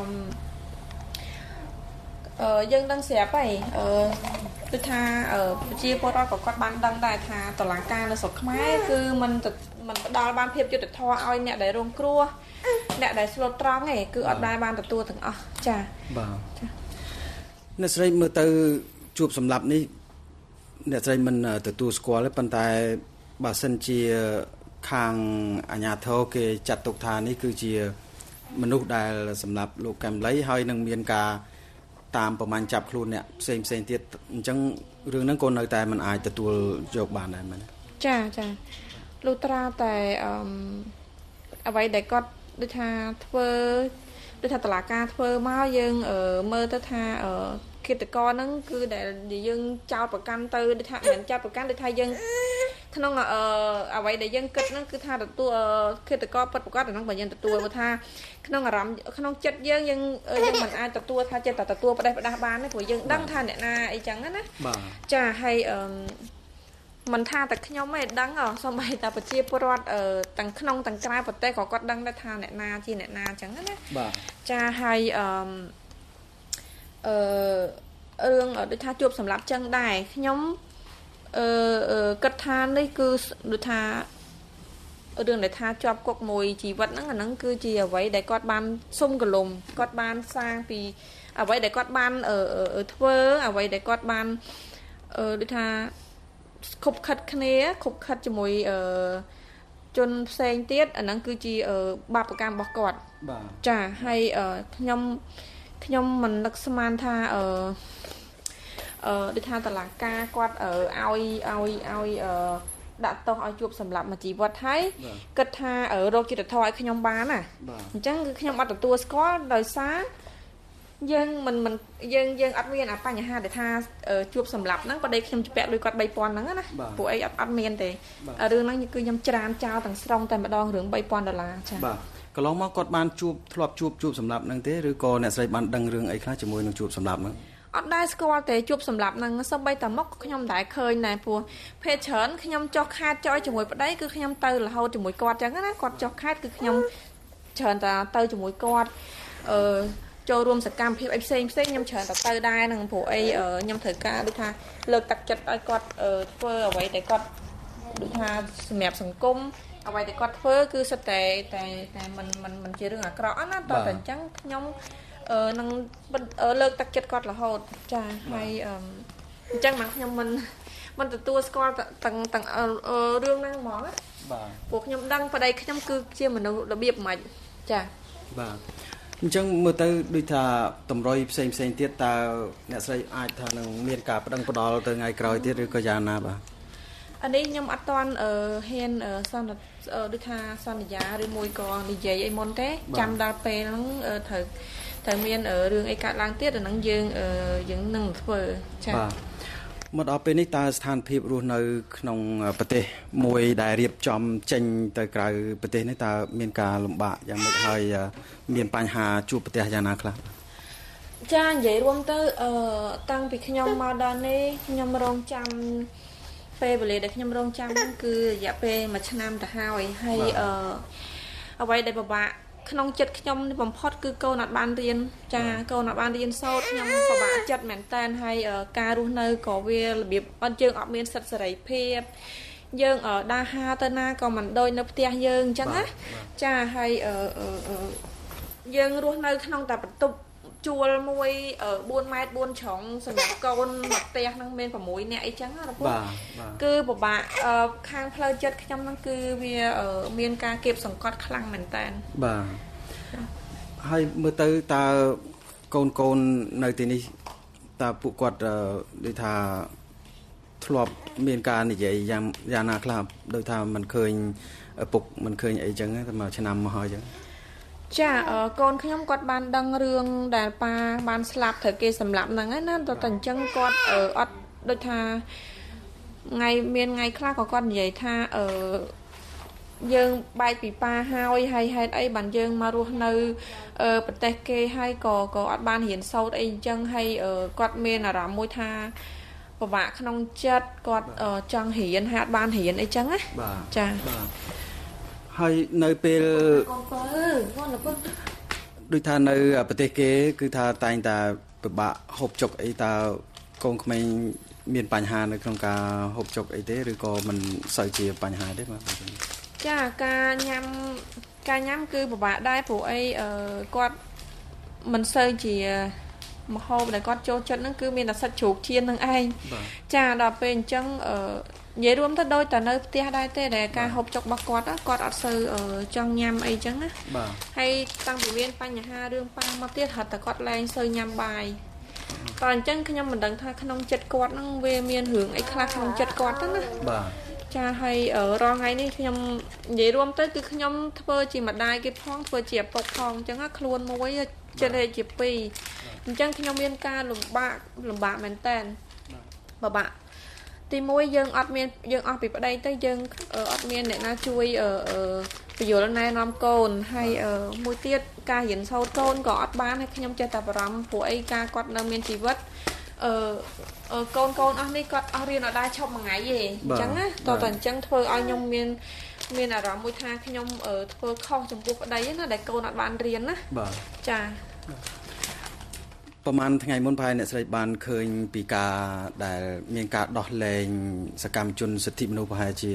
អឺយើងដឹងស្រាប់ហើយអឺដូចថាប្រជាពលរដ្ឋក៏គាត់បានដឹងដែរថាតឡាការនៅស្រុកខ្មែរគឺมันมันផ្ដល់បានភាពយុត្តិធម៌ឲ្យអ្នកដែលរងគ្រោះអ្នកដែលស្លូតត្រង់ឯងគឺអត់ដែរបានទទួលទាំងអស់ចាបាទចាអ្នកស្រីមើលទៅជួបសម្លាប់នេះអ្នកស្រីមិនទទួលស្គាល់ទេប៉ុន្តែបើសិនជាខាងអាជ្ញាធរគេចាត់ទុកថានេះគឺជាមនុស្សដែលសម្លាប់លោកកែមលីហើយនឹងមានការតាមប្រមាណចាប់ខ្លួនអ្នកផ្សេងផ្សេងទៀតអញ្ចឹងរឿងហ្នឹងក៏នៅតែមិនអាចទទួលយកបានដែរមែនចាចាលុះត្រាតែអឺអ្វីដែលគាត់ដូចថាធ្វើដូចថាតឡាការធ្វើមកយើងមើលទៅថាឃាតករហ្នឹងគឺដែលយើងចោទប្រកាន់ទៅដូចថាមិនចោទប្រកាន់ដូចថាយើងក្នុងអឺអ្វីដែលយើងគិតហ្នឹងគឺថាទទួលឃាតករពិតប្រាកដហ្នឹងបើយើងទទួលមកថាក្នុងអារម្មណ៍ក្នុងចិត្តយើងយើងយើងមិនអាចទទួលថាចិត្តតែទទួលផ្ដេសផ្ដាស់បានទេព្រោះយើងដឹងថាអ្នកណាអីចឹងណាចាហើយអឺមិនថាតែខ្ញុំទេដឹងសូម្បីតែប្រជាពលរដ្ឋទាំងក្នុងទាំងក្រៅប្រទេសក៏គាត់ដឹងដែរថាអ្នកណាជាអ្នកណាចឹងណាចាហើយអឺអឺរឿងដូចថាជួបសម្រាប់ចឹងដែរខ្ញុំអឺគិតថានេះគឺដូចថារឿងដែលថាជាប់គុកមួយជីវិតហ្នឹងអាហ្នឹងគឺជាអ្វីដែលគាត់បានសុំកលុំគាត់បានសាងពីអ្វីដែលគាត់បានធ្វើអ្វីដែលគាត់បានអឺដូចថាខុបខិតគ្នាខុបខិតជាមួយអឺជនផ្សេងទៀតអាហ្នឹងគឺជាបាបកម្មរបស់គាត់ចាហើយខ្ញុំខ្ញុំមិននឹកស្មានថាអឺអឺដូចថាតឡាការគាត់ឲ្យឲ្យឲ្យអឺដាក់ទោសឲ្យជួបសម្លាប់មួយជីវិតហើយគិតថារោគចិត្តធម៌ឲ្យខ្ញុំបានណាអញ្ចឹងគឺខ្ញុំអត់ទទួលស្គាល់ដោយសារយើងមិនមិនយើងយើងអត់មានអាបញ្ហាដែលថាជួបសម្លាប់ហ្នឹងបើដេកខ្ញុំជពាក់លុយគាត់បីពាន់ហ្នឹងណាពួកអីអត់អត់មានទេរឿងហ្នឹងគឺខ្ញុំច្រានចោលទាំងស្រុងតែម្ដងរឿងបីពាន់ដុល្លារចា៎បាទកន្លងមកគាត់បានជួបធ្លាប់ជួបជួបសម្លាប់ហ្នឹងទេឬក៏អ្នកស្រីបានដឹងរឿងអីខ្លះជាមួយនឹងជួបសម្លាប់ហ្នឹងអត់ដែរស្គាល់តែជួបសម្លាប់ហ្នឹងសូម្បីតែមកខ្ញុំដែរឃើញដែរព្រោះភេទច្រើនខ្ញុំចុះខេតចុយជាមួយប្តីគឺខ្ញុំទៅរហូតជាមួយគាត់ចឹងណាគាត់ចុះខេតគឺខ្ញុំច្រើនតែទៅជាមួយគាត់អឺចូលរួមសកម្មភាពអីផ្សេងផ្សេងខ្ញុំច្រើនតែទៅដែរហ្នឹងព្រោះអីខ្ញុំត្រូវការដូចថាលើកទឹកចិត្តឲ្យគាត់ធ្វើអ្វីដែលគាត់ដូចថាសម្រាប់សង្គមអ្វីដែលគាត់ធ្វើគឺសិតតែតែតែมันมันมันជារឿងអាក្រក់ណាតោះតែអញ្ចឹងខ្ញុំអឺនឹងលើកទឹកចិត្តគាត់រហូតចាហើយអញ្ចឹងមកខ្ញុំមិនមិនទទួលស្គាល់ទាំងទាំងរឿងហ្នឹងហ្មងណាបាទពួកខ្ញុំដឹងប្តីខ្ញុំគឺជាមនុស្សរបៀបម៉េចចាបាទអញ្ចឹងមើលទៅដូចថាតម្រុយផ្សេងផ្សេងទៀតតើអ្នកស្រីអាចថានឹងមានការប្តឹងផ្ដាល់ទៅថ្ងៃក្រោយទៀតឬក៏យ៉ាងណាបាទអានេះខ្ញុំអត់ទាន់ហ៊ានសន្និដូចថាសន្យាឬមួយក៏និយាយអីមុនទេចាំដល់ពេលហ្នឹងត្រូវត្រូវមានរឿងអីកើតឡើងទៀតអាហ្នឹងយើងយើងនឹងធ្វើចា៎បាទមកដល់ពេលនេះតើស្ថានភាពរស់នៅក្នុងប្រទេសមួយដែលរៀបចំចេញទៅក្រៅប្រទេសនេះតើមានការលំបាកយ៉ាងម៉េចហើយមានបញ្ហាជួបប្រទេសយ៉ាងណាខ្លះចានិយាយរួមទៅអឺតាំងពីខ្ញុំមកដល់នេះខ្ញុំរងចាំពេលវេលាដែលខ្ញុំរងចាំហ្នឹងគឺរយៈពេលមួយឆ្នាំទៅហើយហើយអឺអ្វីដែលពិបាកក្នុងចិត្តខ្ញុំបំផុតគឺកូនអត់បានរៀនចាកូនអត់បានរៀនសូត្រខ្ញុំពិបាកចិត្តមែនតើហើយការរស់នៅក៏វារបៀបអត់យើងអត់មានសិទ្ធិសេរីភាពយើងដើរហើរទៅណាក៏មិនដូចនៅផ្ទះយើងអញ្ចឹងណាចាហើយយើងរស់នៅក្នុងតែបន្ទប់ជួលមួយបួនម៉ែត្របួនជ្រុងសម្រាប់កូនមកផ្ទះហ្នឹងមានប្រាំមួយនាក់អីចឹងណាបងគឺពិបាកខាងផ្លូវចិត្តខ្ញុំហ្នឹងគឺវាមានការគៀបសង្កត់ខ្លាំងមែនតើបាទហើយមើលទៅតើកូនកូននៅទីនេះតើពួកគាត់ដូចថាធ្លាប់មានការនិយាយយ៉ាងយ៉ាងណាខ្លះដូចថាមិនឃើញពុកមិនឃើញអីចឹងតែមួយឆ្នាំមកហើយចឹងចាកូនខ្ញុំគាត់បានដឹងរឿងដែលប៉ាបានស្លាប់ត្រូវគេសម្លាប់ហ្នឹងណាតែតែអញ្ចឹងគាត់អត់ដូចថាថ្ងៃមានថ្ងៃខ្លះក៏គាត់និយាយថាអឺយើងបែកពីប៉ាហើយហើយហេតុអីបានយើងមករស់នៅប្រទេសគេហើយក៏ក៏អត់បានរៀនសូត្រអីអញ្ចឹងហើយគាត់មានអារម្មណ៍មួយថាពិបាកក្នុងចិត្តគាត់ចង់រៀនហើយអត់បានរៀនអីចឹងណាចាបាទហើយនៅពេលដូចថានៅប្រទេសគេគឺថាតែងតែពិបាកហូបចុកអីតើកូនក្មេងមានបញ្ហានៅក្នុងការហូបចុកអីទេឬក៏មិនសូវជាបញ្ហាទេបាទចាការញ៉ាំការញ៉ាំគឺពិបាកដែរព្រោះអីគាត់មិនសូវជាម្ហូបដែលគាត់ចូលចិត្តហ្នឹងគឺមានតែសាច់ជ្រូកចៀននឹងឯងចាដល់ពេលអញ្ចឹងនិយាយរួមទៅដូចតែនៅផ្ទះដែរទេដែលការហូបចុករបស់គាត់គាត់អត់សូវចង់ញ៉ាំអីចឹងណាហើយតាំងពីមានបញ្ហារឿងប៉ាមកទៀតហត់តែគាត់លែងសូវញ៉ាំបាយតើអញ្ចឹងខ្ញុំមិនដឹងថាក្នុងចិត្តគាត់ហ្នឹងវាមានរឿងអីខ្លះក្នុងចិត្តគាត់ទៅណាបាទចាហើយរាល់ថ្ងៃនេះខ្ញុំនិយាយរួមទៅគឺខ្ញុំធ្វើជាម្ដាយគេផងធ្វើជាឪពុកផងអញ្ចឹងខ្លួនមួយចិត្តតែជាពីរអញ្ចឹងខ្ញុំមានការលំបាកលំបាកមែនតើពិបាកទីមួយយើងអត់មានយើងអស់ពីប្តីទៅយើងអត់មានអ្នកណាជួយបញ្យល់ណែនាំកូនហើយមួយទៀតការរៀនសូត្រកូនក៏អត់បានហើយខ្ញុំចេះតែបារម្ភព្រោះអីការគាត់នៅមានជីវិតអឺកូនកូនអស់នេះគាត់អស់រៀនអត់ដែរឈប់មួយថ្ងៃទេអញ្ចឹងណាតើតើអញ្ចឹងធ្វើឲ្យខ្ញុំមានមានអារម្មណ៍មួយថាខ្ញុំធ្វើខុសចំពោះប្តីណាដែលកូនអត់បានរៀនណាបាទចាប្រហែលថ្ងៃមុនប្រហែលអ្នកស្រីបានឃើញពីការដែលមានការដោះលែងសកម្មជនសិទ្ធិមនុស្សប្រហែលជា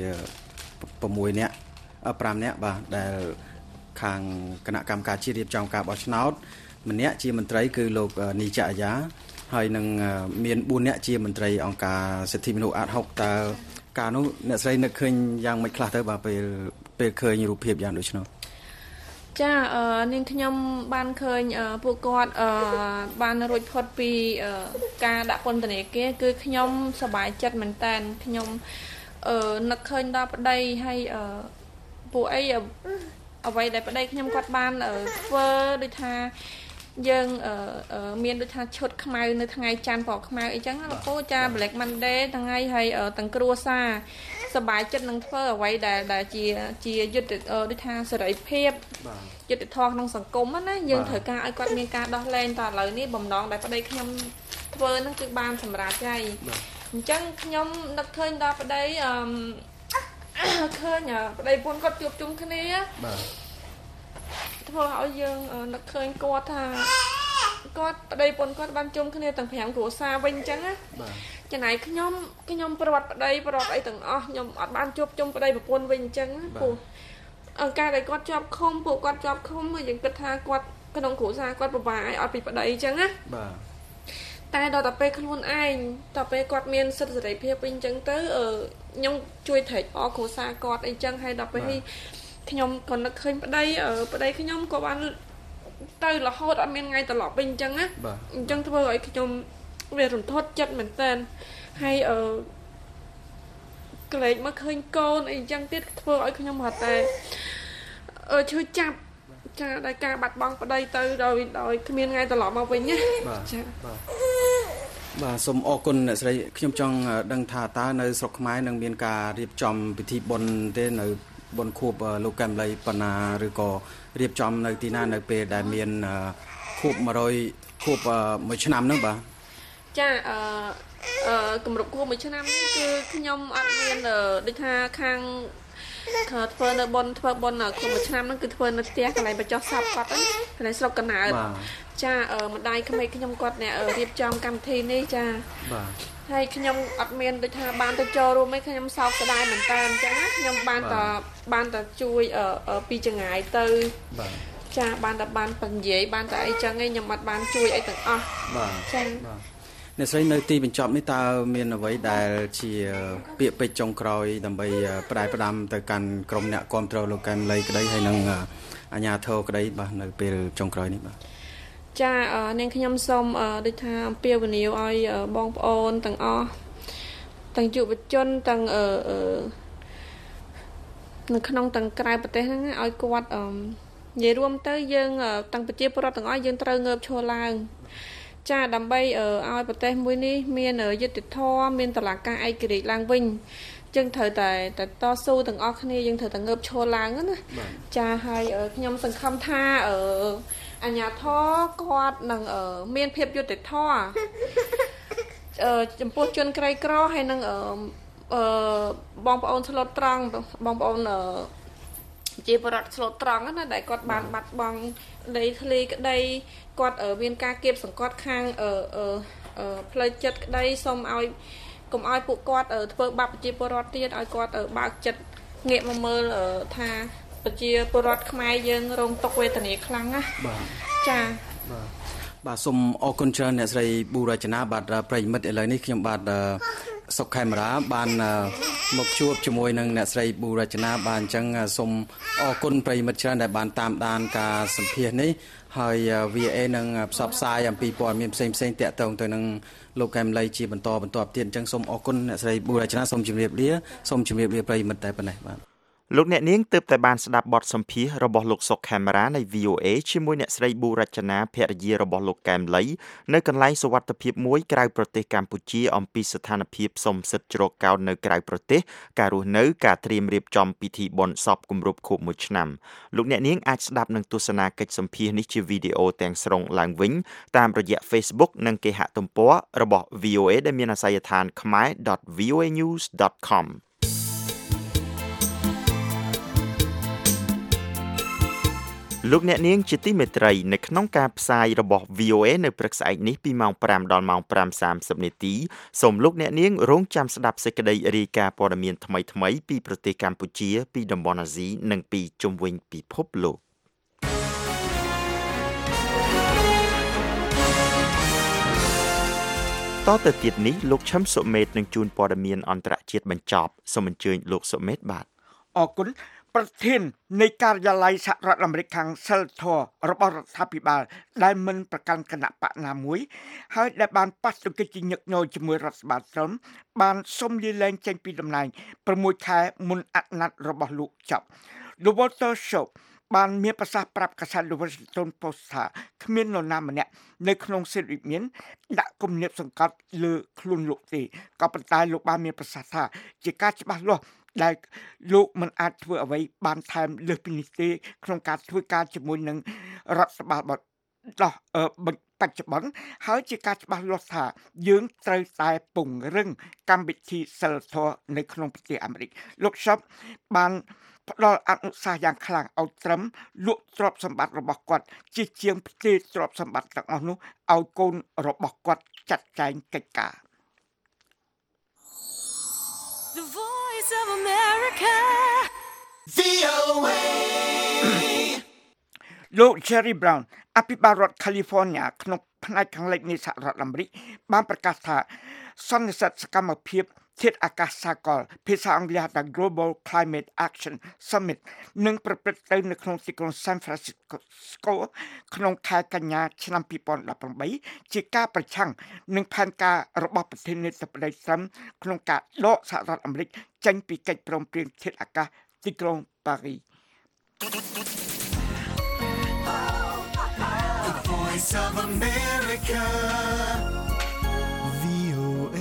6នាក់5នាក់បាទដែលខាងគណៈកម្មការជាតិរៀបចំការបោះឆ្នោតម្នាក់ជាមន្ត្រីគឺលោកនីចអាយ៉ាហើយនឹងមាន4នាក់ជាមន្ត្រីអង្គការសិទ្ធិមនុស្សអាត6តើការនោះអ្នកស្រីនឹកឃើញយ៉ាងម៉េចខ្លះទៅបាទពេលពេលឃើញរូបភាពយ៉ាងដូចនោះចាអឺនាងខ្ញុំបានឃើញពួកគាត់អឺបានរួចផុតពីការដាក់ពន្ធនាគារគឺខ្ញុំសប្បាយចិត្តមែនតើខ្ញុំអឺនឹកឃើញដល់ប្តីហើយអឺពួកអីអ្វីដែលប្តីខ្ញុំគាត់បានធ្វើដូចថាយើងមានដូចថាឈុតខ្មៅនៅថ្ងៃច័ន្ទប្រខ្មៅអីចឹងលោកពូចា Black Monday ថ្ងៃហើយទាំងគ្រួសារសប្បាយចិត្តនឹងធ្វើអ្វីដែលដែលជាជាយុទ្ធដូចថាសេរីភាពយុទ្ធធម៌ក្នុងសង្គមណាយើងត្រូវការឲ្យគាត់មានការដោះលែងតឥឡូវនេះបំណងដែលប្តីខ្ញុំធ្វើហ្នឹងគឺបានសម្រេចហើយអញ្ចឹងខ្ញុំនឹកឃើញដល់ប្តីអឺឃើញប្តីប្រពន្ធគាត់ជួបជុំគ្នាបាទធ្វើឲ្យយើងនឹកឃើញគាត់ថាគាត់ប្តីប្រពន្ធគាត់បានជុំគ្នាទាំង5គ្រួសារវិញអញ្ចឹងណាបាទចំណាយខ្ញុំខ្ញុំប្រវត្តិប្តីប្រវត្តិអីទាំងអស់ខ្ញុំអត់បានជួបជុំប្តីប្រពន្ធវិញអញ្ចឹងព្រោះអង្គការដែលគាត់ជាប់ឃុំពួកគាត់ជាប់ឃុំយើងគិតថាគាត់ក្នុងគ្រួសារគាត់ពិបាកឲ្យអត់ពីប្តីអញ្ចឹងណាបាទតែដល់តែពេលខ្លួនឯងដល់ពេលគាត់មានសិទ្ធិសេរីភាពវិញអញ្ចឹងទៅខ្ញុំជួយត្រេកអរគ្រួសារគាត់អីចឹងហើយដល់ពេលនេះខ្ញុំក៏នឹកឃើញប្តីប្តីខ្ញុំក៏បានទៅរហូតអត់មានថ្ងៃត្រឡប់វិញអញ្ចឹងណាអញ្ចឹងធ្វើឲ្យខ្ញុំវារន្ធត់ចិត្តមែនតើហើយអឺក្លែកមកឃើញកូនអីចឹងទៀតធ្វើឲ្យខ្ញុំហត់តែអឺឈឺចាប់ចាដោយការបាត់បង់ប្តីទៅដោយដោយគ្មានថ្ងៃត្រឡប់មកវិញណាចាបាទបាទសូមអរគុណអ្នកស្រីខ្ញុំចង់ដឹងថាតើនៅស្រុកខ្មែរនឹងមានការរៀបចំពិធីបុណ្យទេនៅបុណ្យខួបលោកកែមលីប៉ុណ្ណាឬក៏រៀបចំនៅទីណានៅពេលដែលមានខួប100ខួបមួយឆ្នាំហ្នឹងបាទចាអឺអឺគម្រប់ខួបមួយឆ្នាំនេះគឺខ្ញុំអត់មានដូចថាខាងធ្វើនៅបុណ្យធ្វើបុណ្យខួបមួយឆ្នាំហ្នឹងគឺធ្វើនៅផ្ទះកន្លែងបញ្ចុះសពគាត់ហ្នឹងកន្លែងស្រុកកណ្ដាលចាម្ដាយក្មេកខ្ញុំគាត់អ្នករៀបចំកម្មវិធីនេះចាបាទហើយខ្ញុំអត់មានដូចថាបានទៅចូលរួមឯងខ្ញុំសោកស្ដាយមែនតើអញ្ចឹងណាខ្ញុំបានតែបានតែជួយពីចង្ងាយទៅបាទចាបានតែបានបញ្ញាយបានតែអីចឹងឯងខ្ញុំអត់បានជួយអីទាំងអស់បាទចាបាទអ្នកស្រីនៅទីបញ្ចប់នេះតើមានអ្វីដែលជាពាក្យពេចន៍ចុងក្រោយដើម្បីផ្ដាយផ្ដាំទៅកាន់ក្រុមអ្នកគាំទ្រលោកកែមលីក្តីហើយនឹងអាជ្ញាធរក្តីបាទនៅពេលចុងក្រោយនេះបាទចានាងខ្ញុំសូមដូចថាអំពាវនាវឲ្យបងប្អូនទាំងអស់ទាំងយុវជនទាំងអឺនៅក្នុងទាំងក្រៅប្រទេសហ្នឹងឲ្យគាត់និយាយរួមទៅយើងទាំងប្រជាពលរដ្ឋទាំងអស់យើងត្រូវងើបឈរឡើងចាដើម្បីឲ្យប្រទេសមួយនេះមានយុត្តិធម៌មានតុលាការឯករាជ្យឡើងវិញយើងត្រូវតែតែតស៊ូទាំងអស់គ្នាយើងត្រូវតែងើបឈរឡើងណាចាហើយខ្ញុំសង្ឃឹមថាអឺអាជ្ញាធរគាត់នឹងមានភាពយុត្តិធម៌អឺចំពោះជនក្រីក្រហើយនឹងអឺបងប្អូនស្លូតត្រង់បងប្អូនជាបរិបទស្លូតត្រង់ណាដែលគាត់បានបាត់បង់ដីធ្លីក្តីគាត់មានការគៀបសង្កត់ខាងអឺផ្លូវចិត្តក្តីសូមឲ្យកុំឲ្យពួកគាត់ធ្វើបាបប្រជាពលរដ្ឋទៀតឲ្យគាត់បើកចិត្តងាកមកមើលថាប្រជាពលរដ្ឋខ្មែរយើងរងទុក្ខវេទនាខ្លាំងណាបាទចាបាទបាទសូមអរគុណច្រើនអ្នកស្រីប៊ូរចនាបាទប្រិយមិត្តឥឡូវនេះខ្ញុំបាទសុកខេមរាបានមកជួបជាមួយនឹងអ្នកស្រីប៊ូរចនាបាទអញ្ចឹងសូមអរគុណប្រិយមិត្តច្រើនដែលបានតាមដានការសម្ភាសន៍នេះហើយ វី เอ នឹងផ្សព្វផ្សាយអំពីព័ត៌មានផ្សេងផ្សេងតាក់ទងទៅនឹងលោកកែមលីជាបន្តបន្តទៀតអញ្ចឹងសូមអរគុណអ្នកស្រីប៊ូរចនាសូមជម្រាបលាសូមជម្រាបលាប្រិយមិត្តតែប៉ុណ្ណេះបាទលោកអ្នកនាងទើបតែបានស្ដាប់បទសម្ភាសន៍របស់លោកសុកខេមរានៃ វី អូ เอ ជាមួយអ្នកស្រីប៊ូរចនាភរិយារបស់លោកកែមលីនៅកន្លែងសុវត្ថិភាពមួយក្រៅប្រទេសកម្ពុជាអំពីស្ថានភាពសុំសិទ្ធិជ្រកកោននៅក្រៅប្រទេសការរស់នៅការត្រៀមរៀបចំពិធីបុណ្យសពគម្រប់ខួបមួយឆ្នាំលោកអ្នកនាងអាចស្ដាប់និងទស្សនាកិច្ចសម្ភាសន៍នេះជាវីដេអូទាំងស្រុងឡើងវិញតាមរយៈ Facebook និងគេហទំព័ររបស់ វី អូ เอ ដែលមានអាសយដ្ឋាន khmer dot v o a news dot com លោកអ្នកនាងជាទីមេត្រីនៅក្នុងការផ្សាយរបស់ វី អូ เอ នៅព្រឹកស្អែកនេះពីម៉ោងfiveដល់ម៉ោងfiveសាមសិបនាទីសូមលោកអ្នកនាងរងចាំស្ដាប់សេចក្តីរាយការណ៍ព័ត៌មានថ្មីៗពីប្រទេសកម្ពុជាពីតំបន់អាស៊ីនិងពីជុំវិញពិភពលោកតទៅទៀតនេះលោកឈឹមសុមេតនឹងជួនព័ត៌មានអន្តរជាតិបញ្ចប់សូមអញ្ជើញលោកសុមេតបាទអរគុណប្រធាននៃការិយាល័យសហរដ្ឋអាមេរិកខាងសិលធររបស់រដ្ឋាភិបាលដែលមិនប្រកាន់គណៈបកណាមួយហើយដែលបានប៉ះទង្គិចជាញឹកញយជាមួយរដ្ឋបាលត្រឹមបានសុំលាលែងចេញពីតំណែង6ខែមុនអនុណ័តរបស់លោកចប់លោក Walter Shaw បានមានប្រសាសន៍ប្រាប់កាសែត The Washington Post ថាគ្មាននរណាម្នាក់នៅក្នុងសិទ្ធិវិមានដាក់គំនាបសង្កត់លើខ្លួនលោកទេក៏ប៉ុន្តែលោកបានមានប្រសាសន៍ថាជាការច្បាស់លាស់ដែលលោកមិនអាចធ្វើអ្វីបានថែមលើសពីនេះទេក្នុងការធ្វើការជាមួយនឹងរដ្ឋបាលបដោះបច្ចុប្បន្នហើយជាការច្បាស់លាស់ថាយើងត្រូវតែពង្រឹងកម្មវិធីសិលធម៌នៅក្នុងប្រទេសអាមេរិកលោក Shop បានផ្ដល់អនុសាសន៍យ៉ាងខ្លាំងឲ្យត្រឹមលក់ទ្រព្យសម្បត្តិរបស់គាត់ជាជាងផ្ទេរទ្រព្យសម្បត្តិទាំងអស់នោះឲ្យកូនរបស់គាត់ចាត់ចែងកិច្ចការ The Voice of America វី អូ เอលោក Jerry Brown អភិបាលរដ្ឋ California ក្នុងផ្នែកខាងលិចនៃសហរដ្ឋអាមេរិកបានប្រកាសថាសន្និសីទសកម្មភាពធាតុអាកាសសាកលភាសាអង់គ្លេសថា Global Climate Action Summit នឹងប្រព្រឹត្តទៅនៅក្នុងទីក្រុង San Francisco ក្នុងខែកញ្ញាឆ្នាំtwo thousand eighteenជាការប្រឆាំងនឹងផែនការរបស់ប្រធានាធិបតីត្រឹមក្នុងការដកសហរដ្ឋអាមេរិកចេញពីកិច្ចព្រមព្រៀងធាតុអាកាសទីក្រុងប៉ារីស The Voice of America វី អូ เอ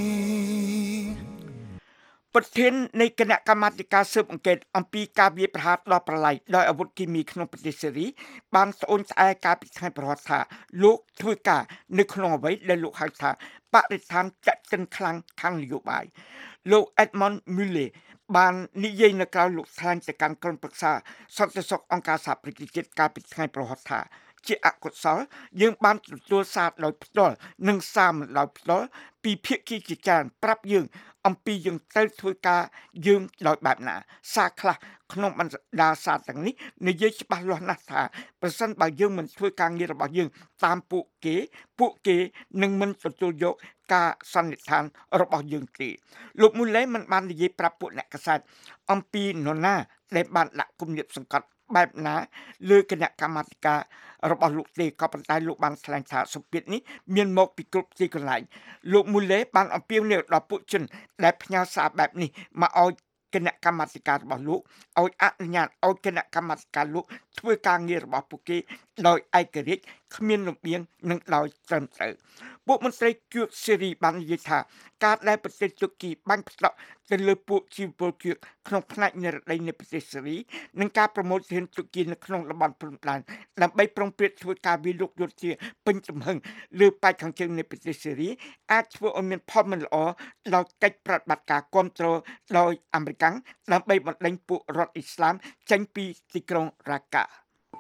ប្រធាននៃគណៈកម្មាធិការស៊ើបអង្កេតអំពីការវាយប្រហារដល់ប្រឡាយដោយអាវុធគីមីក្នុងប្រទេសសេរីបានត្អូញត្អែកាលពីថ្ងៃប្រហ័សថាលោកធ្វើការនៅក្នុងអ្វីដែលលោកហៅថាបរិស្ថានចាក់ចិនខ្លាំងខាងនយោបាយលោក Edmund Muller បាននិយាយនៅក្រៅលោកថ្លែងទៅកាន់ក្រុមប្រឹក្សាសន្តិសុខអង្គការសហប្រជាជាតិកាលពីថ្ងៃប្រហ័សថាជាអកុសលយើងបានទទួលសារដោយផ្ទាល់និងសារមិនដោយផ្ទាល់ពីភាគីជាច្រើនប្រាប់យើងអំពីយើងត្រូវធ្វើការយើងដោយបែបណាសារខ្លះក្នុងបណ្ដាសារទាំងនេះនិយាយច្បាស់លាស់ណាស់ថាប្រសិនបើយើងមិនធ្វើការងាររបស់យើងតាមពួកគេពួកគេនឹងមិនទទួលយកការសន្និដ្ឋានរបស់យើងទេលោកមូឡេមិនបាននិយាយប្រាប់ពួកអ្នកកាសែតអំពីនរណាដែលបានដាក់គំនាបសង្កត់បែបណាលើគណៈកម្មាធិការរបស់លោកទេក៏ប៉ុន្តែលោកបានថ្លែងថាសម្ពាធនេះមានមកពីគ្រប់ទីកន្លែងលោកមូឡេបានអំពាវនាវដល់ពួកជនដែលផ្ញើសារបែបនេះមកឲ្យគណៈកម្មាធិការរបស់លោកឲ្យអនុញ្ញាតឲ្យគណៈកម្មាធិការលោកធ្វើការងាររបស់ពួកគេដោយឯករាជ្យគ្មានលំអៀងនិងដោយត្រឹមត្រូវពួកមន្ត្រីជួបសេរីបាននិយាយថាការដែលប្រទេសទូគីបាញ់ផ្សោតទៅលើពួកជីវពលជួបក្នុងផ្នែកនិរដីនៃប្រទេសសេរីនិងការប្រមូលធានទូគីនៅក្នុងតំបន់ព្រំដែនដើម្បីប្រុងប្រយ័ត្នធ្វើការវាយលុកយោធាពេញទំហឹងលើប៉ែកខាងជើងនៃប្រទេសសេរីអាចធ្វើឲ្យមានផលមិនល្អដល់កិច្ចប្រតិបត្តិការគ្រប់គ្រងដោយអាមេរិកដើម្បីបណ្ដេញពួករដ្ឋអ៊ីស្លាមចេញពីទីក្រុងរ៉ាកា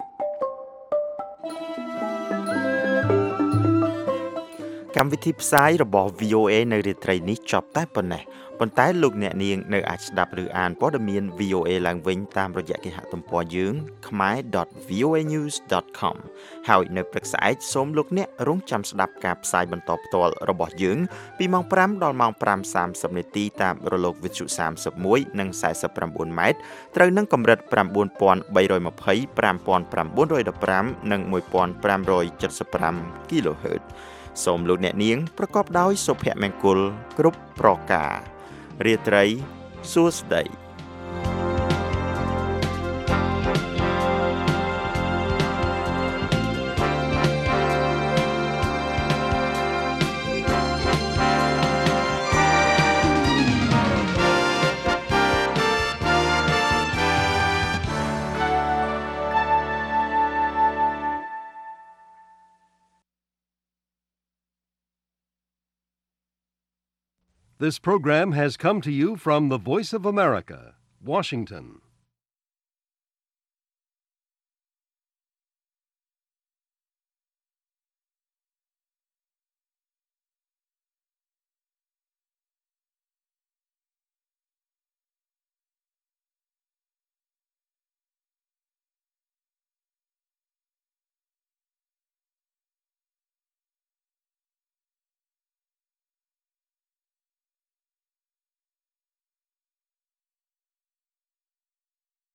កម្មវិធីផ្សាយរបស់ វី អូ เอ នៅរាត្រីនេះចប់តែប៉ុណ្ណេះប៉ុន្តែលោកអ្នកនាងនៅអាចស្ដាប់ឬអានព័ត៌មាន វី អូ เอ ឡើងវិញតាមរយៈគេហទំព័រយើង khmer dot v o a news dot com ហើយនៅព្រឹកស្អែកសូមលោកអ្នករងចាំស្ដាប់ការផ្សាយបន្តផ្ទាល់របស់យើងពីម៉ោងfiveដល់ម៉ោងfiveសាមសិបនាទីតាមរលកវិទ្យុthirty-oneនិងforty-nineម៉ែត្រត្រូវនឹងកម្រិតnine thousand three twenty, five thousand nine hundred fifteenនិងfifteen seventy-five គីឡូហឺតសូមលោកអ្នកនាងប្រកបដោយសុភមង្គលគ្រប់ប្រការរាត្រីសួស្តី This program has come to you from the Voice of America, Washington.